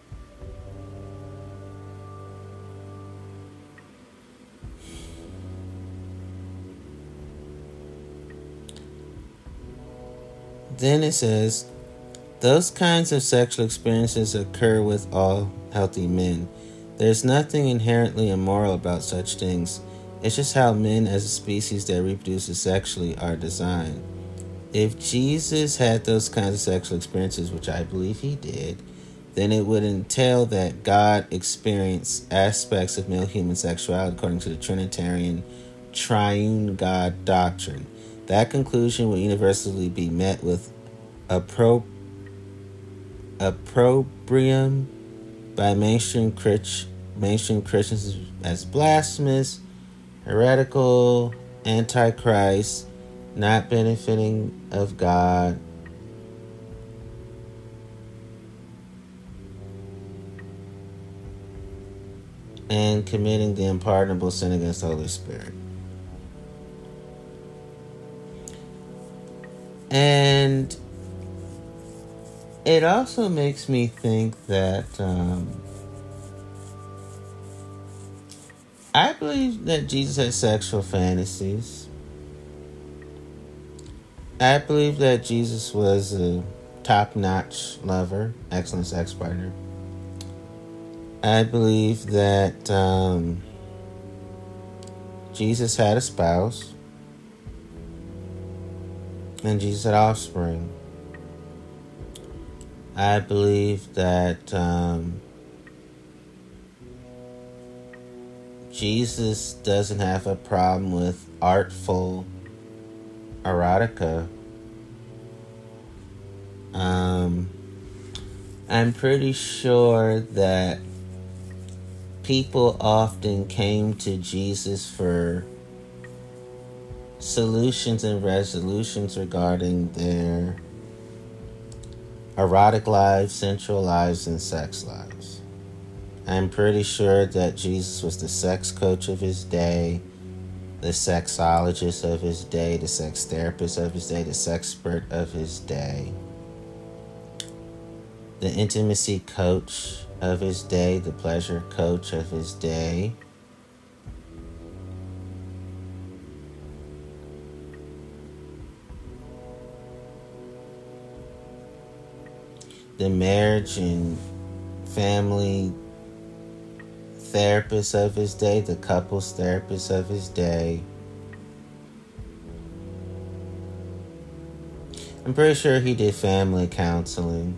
Then it says, those kinds of sexual experiences occur with all healthy men. There's nothing inherently immoral about such things. It's just how men as a species that reproduces sexually are designed. If Jesus had those kinds of sexual experiences, which I believe he did, then it would entail that God experienced aspects of male human sexuality according to the Trinitarian triune God doctrine. That conclusion would universally be met with opprobrium by mainstream Christians as blasphemous, heretical, antichrist, not benefiting of God, and committing the unpardonable sin against the Holy Spirit. And it also makes me think that I believe that Jesus had sexual fantasies. I believe that Jesus was a top-notch lover, excellent sex partner. I believe that Jesus had a spouse. And Jesus had offspring. I believe that Jesus doesn't have a problem with artful erotica. I'm pretty sure that people often came to Jesus for solutions and resolutions regarding their erotic lives, sensual lives, and sex lives. I'm pretty sure that Jesus was the sex coach of his day, the sexologist of his day, the sex therapist of his day, the sexpert of his day, the intimacy coach of his day, the pleasure coach of his day, the marriage and family therapist of his day, the couples therapist of his day. I'm pretty sure he did family counseling.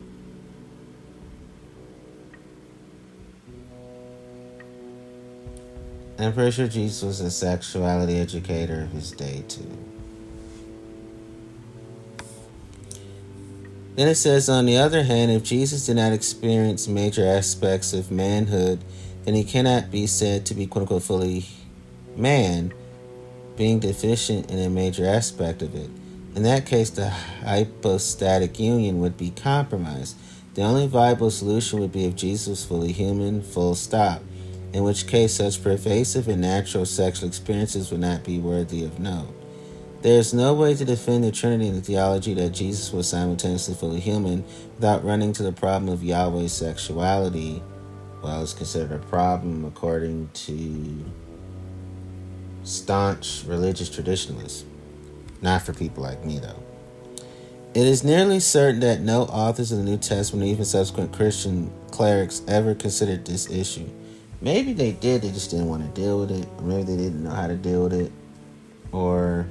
I'm pretty sure Jesus was a sexuality educator of his day too. Then it says, on the other hand, if Jesus did not experience major aspects of manhood, then he cannot be said to be quote-unquote fully man, being deficient in a major aspect of it. In that case, the hypostatic union would be compromised. The only viable solution would be if Jesus was fully human, full stop. in which case such pervasive and natural sexual experiences would not be worthy of note. There is no way to defend the Trinity in the theology that Jesus was simultaneously fully human without running to the problem of Yahweh's sexuality. Well, it's considered a problem according to staunch religious traditionalists. Not for people like me, though. It is nearly certain that no authors of the New Testament or even subsequent Christian clerics ever considered this issue. Maybe they did, they just didn't want to deal with it. Or maybe they didn't know how to deal with it. Or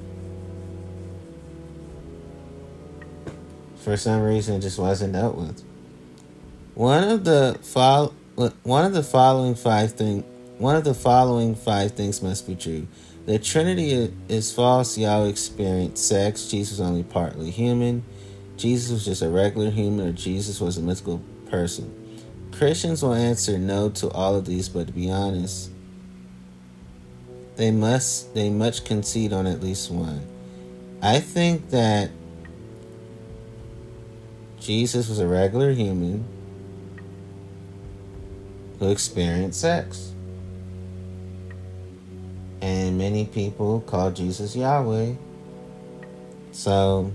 for some reason it just wasn't dealt with. One of the following five things must be true. The Trinity is false. Yahweh experienced sex. Jesus was only partly human. Jesus was just a regular human, or Jesus was a mythical person. Christians will answer no to all of these, but to be honest, they much concede on at least one. I think that Jesus was a regular human who experienced sex. And many people call Jesus Yahweh. So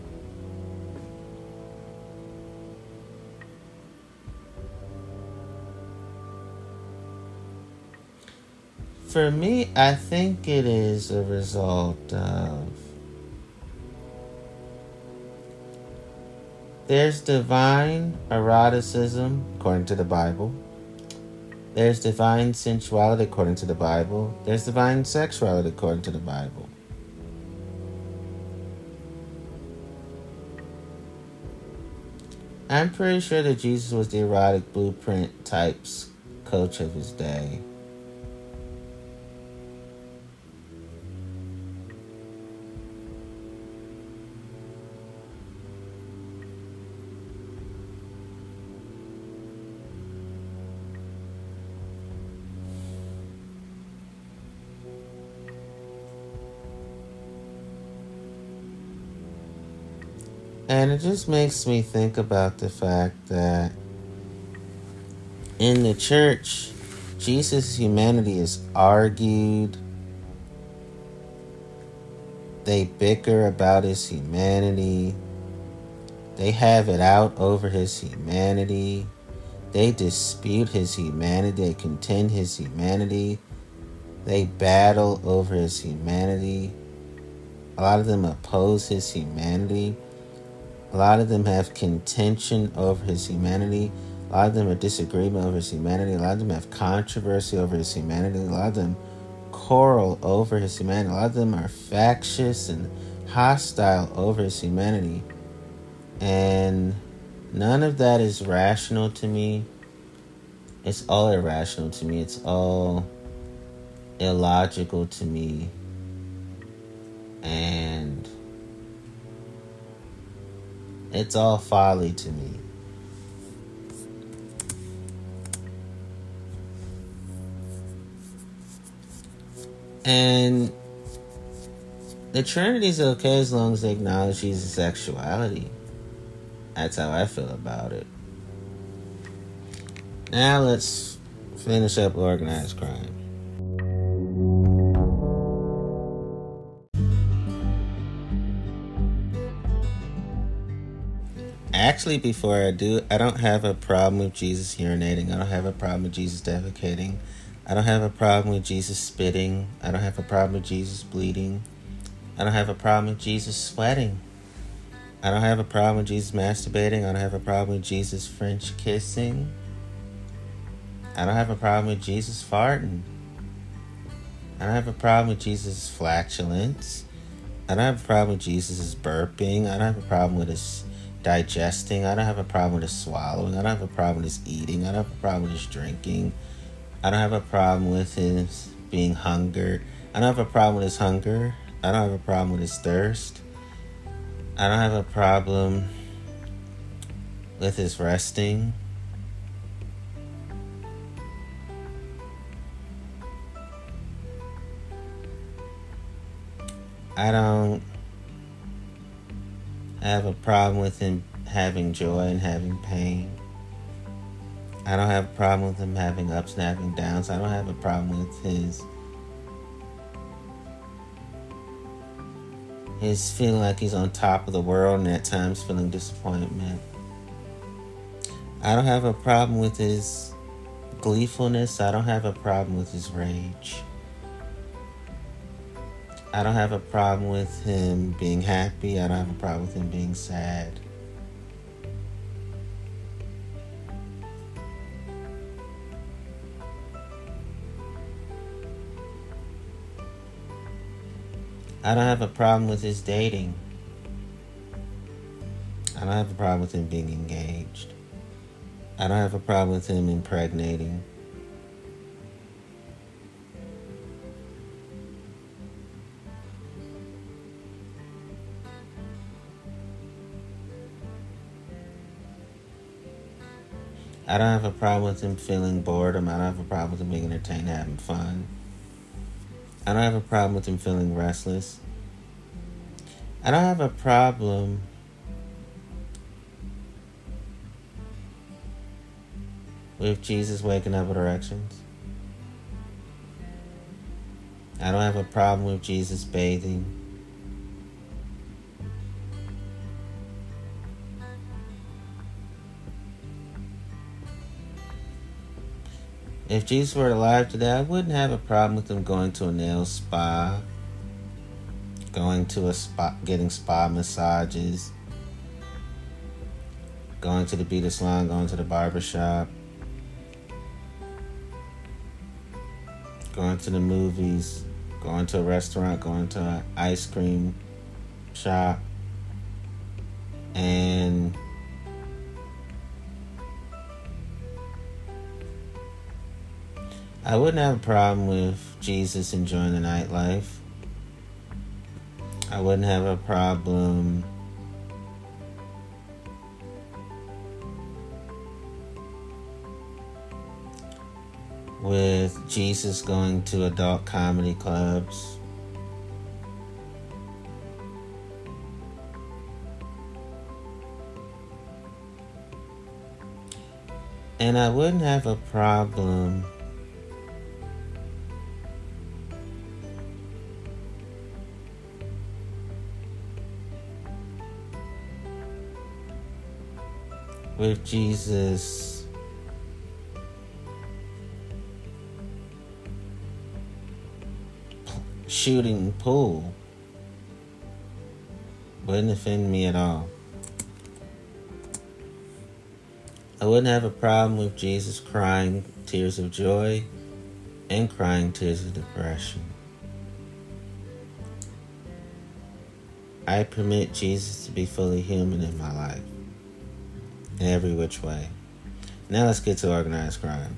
for me, I think it is a result of there's divine eroticism according to the Bible. There's divine sensuality according to the Bible. There's divine sexuality according to the Bible. I'm pretty sure that Jesus was the erotic blueprint type's coach of his day. And it just makes me think about the fact that in the church, Jesus' humanity is argued. They bicker about his humanity. They have it out over his humanity. They dispute his humanity. They contend his humanity. They battle over his humanity. A lot of them oppose his humanity. A lot of them have contention over his humanity. A lot of them have disagreement over his humanity. A lot of them have controversy over his humanity. A lot of them quarrel over his humanity. A lot of them are factious and hostile over his humanity. And none of that is rational to me. It's all irrational to me. It's all illogical to me. And it's all folly to me. And the Trinity's okay as long as they acknowledge Jesus' sexuality. That's how I feel about it. Now let's finish up organized crime. Actually, before I do, I don't have a problem with Jesus urinating. I don't have a problem with Jesus defecating. I don't have a problem with Jesus spitting. I don't have a problem with Jesus bleeding. I don't have a problem with Jesus sweating. I don't have a problem with Jesus masturbating. I don't have a problem with Jesus French kissing. I don't have a problem with Jesus farting. I don't have a problem with Jesus' flatulence. I don't have a problem with Jesus' burping. I don't have a problem with his digesting. I don't have a problem with his swallowing. I don't have a problem with his eating. I don't have a problem with his drinking. I don't have a problem with his being hungered. I don't have a problem with his hunger. I don't have a problem with his thirst. I don't have a problem with his resting. I don't have a problem with him having joy and having pain. I don't have a problem with him having ups and having downs. I don't have a problem with his feeling like he's on top of the world and at times feeling disappointment. I don't have a problem with his gleefulness. I don't have a problem with his rage. I don't have a problem with him being happy. I don't have a problem with him being sad. I don't have a problem with his dating. I don't have a problem with him being engaged. I don't have a problem with him impregnating. I don't have a problem with him feeling boredom. I don't have a problem with him being entertained, having fun. I don't have a problem with him feeling restless. I don't have a problem with Jesus waking up with erections. I don't have a problem with Jesus bathing. If Jesus were alive today, I wouldn't have a problem with him going to a nail spa, going to a spa, getting spa massages, going to the beauty salon, going to the barbershop, going to the movies, going to a restaurant, going to an ice cream shop, and I wouldn't have a problem with Jesus enjoying the nightlife. I wouldn't have a problem with Jesus going to adult comedy clubs. And I wouldn't have a problem with Jesus shooting pool. Wouldn't offend me at all. I wouldn't have a problem with Jesus crying tears of joy and crying tears of depression. I permit Jesus to be fully human in my life, in every which way. Now let's get to organized crime.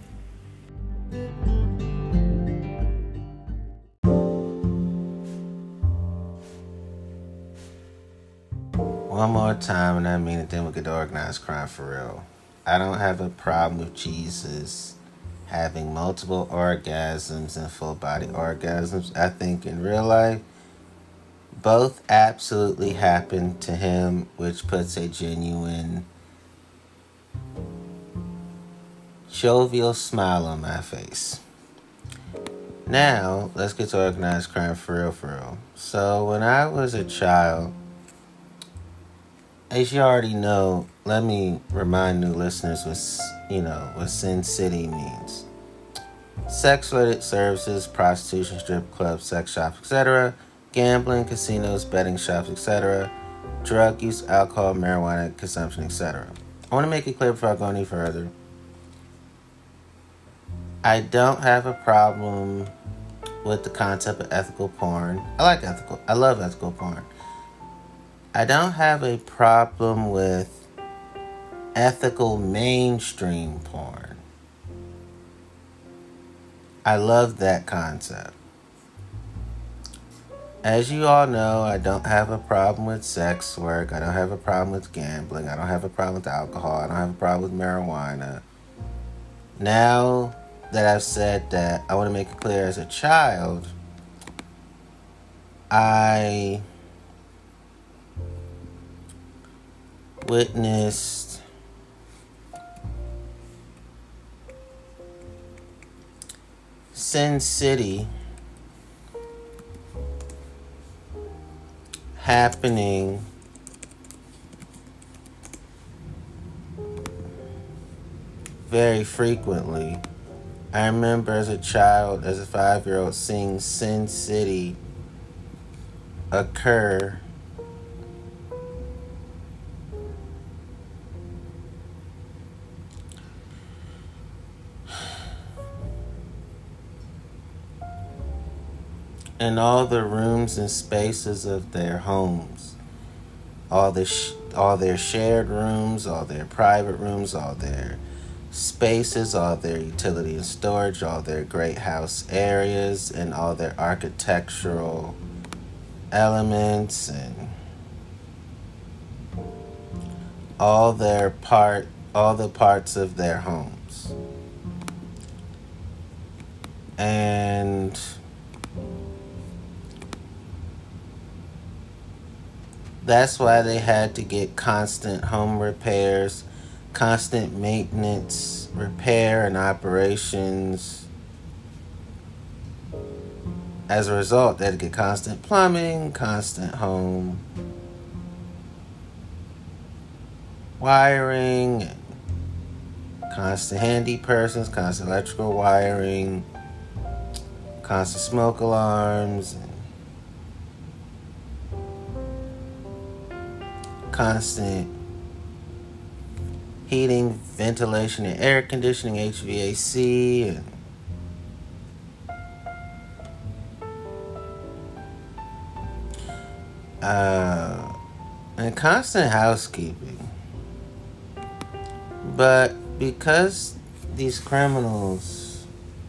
One more time, and I mean it, then we'll get to organized crime for real. I don't have a problem with Jesus having multiple orgasms and full body orgasms. I think in real life, both absolutely happened to him, which puts a genuine, jovial smile on my face. Now, let's get to organized crime for real. So, when I was a child, as you already know, let me remind new listeners what Sin City means. Sex-related services, prostitution, strip clubs, sex shops, etc., gambling, casinos, betting shops, etc., drug use, alcohol, marijuana consumption, etc. I want to make it clear before I go any further. I don't have a problem with the concept of ethical porn. I love ethical porn. I don't have a problem with ethical mainstream porn. I love that concept. As you all know, I don't have a problem with sex work. I don't have a problem with gambling. I don't have a problem with alcohol. I don't have a problem with marijuana. Now that I've said that, I want to make it clear, as a child, I witnessed Sin City happening very frequently. I remember as a child, as a 5-year-old, seeing Sin City occur in all the rooms and spaces of their homes, all their shared rooms, all their private rooms, all their spaces, all their utility and storage, all their great house areas, and all their architectural elements, and all the parts of their homes. And that's why they had to get constant home repairs, constant maintenance, repair, and operations. As a result, they had to get constant plumbing, constant home wiring, constant handy persons, constant electrical wiring, constant smoke alarms, constant heating, ventilation, and air conditioning, HVAC, and constant housekeeping. But because these criminals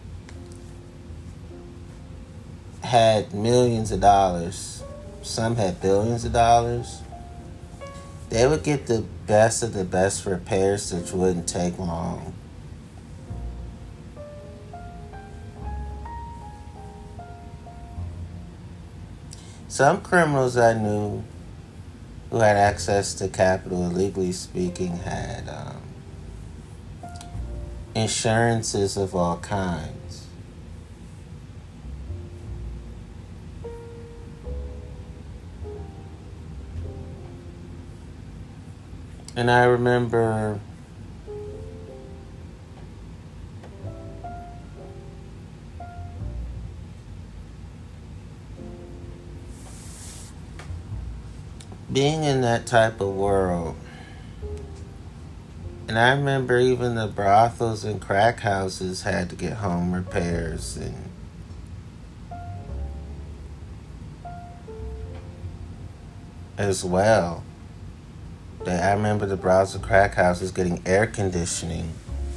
had millions of dollars, some had billions of dollars, they would get the best of the best repairs, which wouldn't take long. Some criminals I knew who had access to capital, illegally speaking, had insurances of all kinds. And I remember being in that type of world. And I remember even the brothels and crack houses had to get home repairs and as well. I remember the brothels and crack houses getting air conditioning,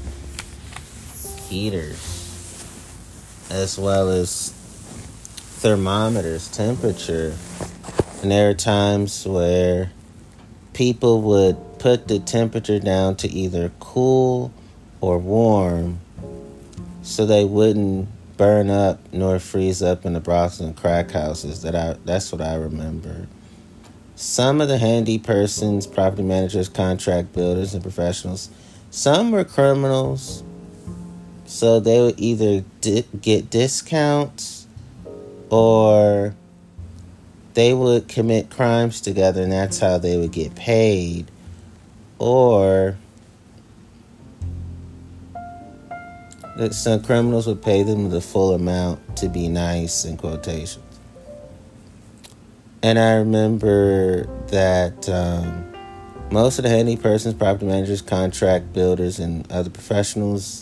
heaters, as well as thermometers, temperature. And there are times where people would put the temperature down to either cool or warm so they wouldn't burn up nor freeze up in the brothels and crack houses. That's what I remember. Some of the handy persons, property managers, contract builders, and professionals, some were criminals, so they would either get discounts or they would commit crimes together, and that's how they would get paid. Or that some criminals would pay them the full amount to be nice, in quotations. And I remember that most of the handy persons, property managers, contract builders, and other professionals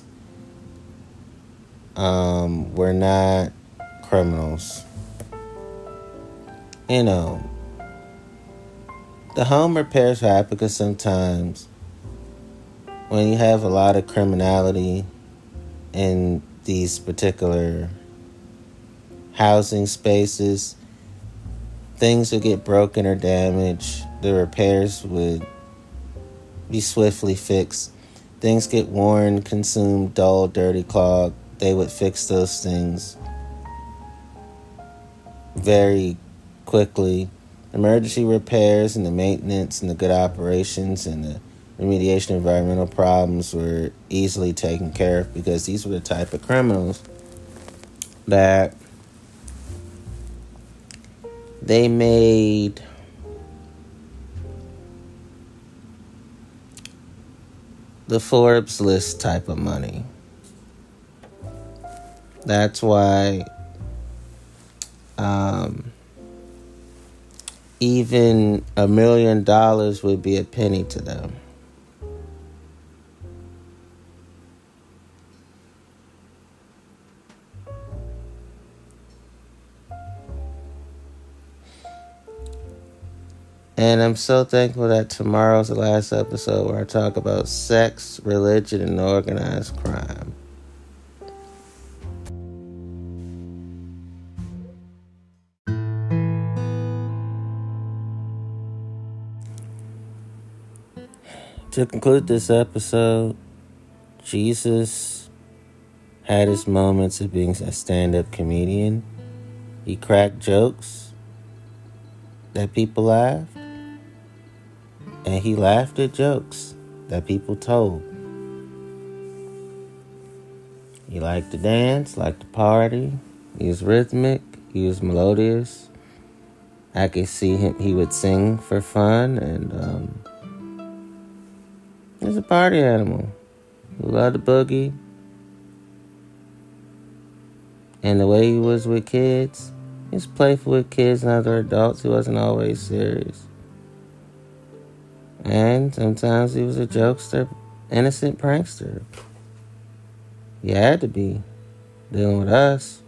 were not criminals. You know, the home repairs happen because sometimes when you have a lot of criminality in these particular housing spaces, things would get broken or damaged. The repairs would be swiftly fixed. Things get worn, consumed, dull, dirty, clogged. They would fix those things very quickly. Emergency repairs and the maintenance and the good operations and the remediation of environmental problems were easily taken care of because these were the type of criminals that they made the Forbes list type of money. That's why even $1 million would be a penny to them. And I'm so thankful that tomorrow's the last episode where I talk about sex, religion, and organized crime. To conclude this episode, Jesus had his moments of being a stand-up comedian. He cracked jokes that people laughed, and he laughed at jokes that people told. He liked to dance, liked to party. He was rhythmic. He was melodious. I could see him. He would sing for fun, and he was a party animal who loved to boogie. And the way he was with kids, he was playful with kids and other adults. He wasn't always serious. And sometimes he was a jokester, innocent prankster. He had to be dealing with us.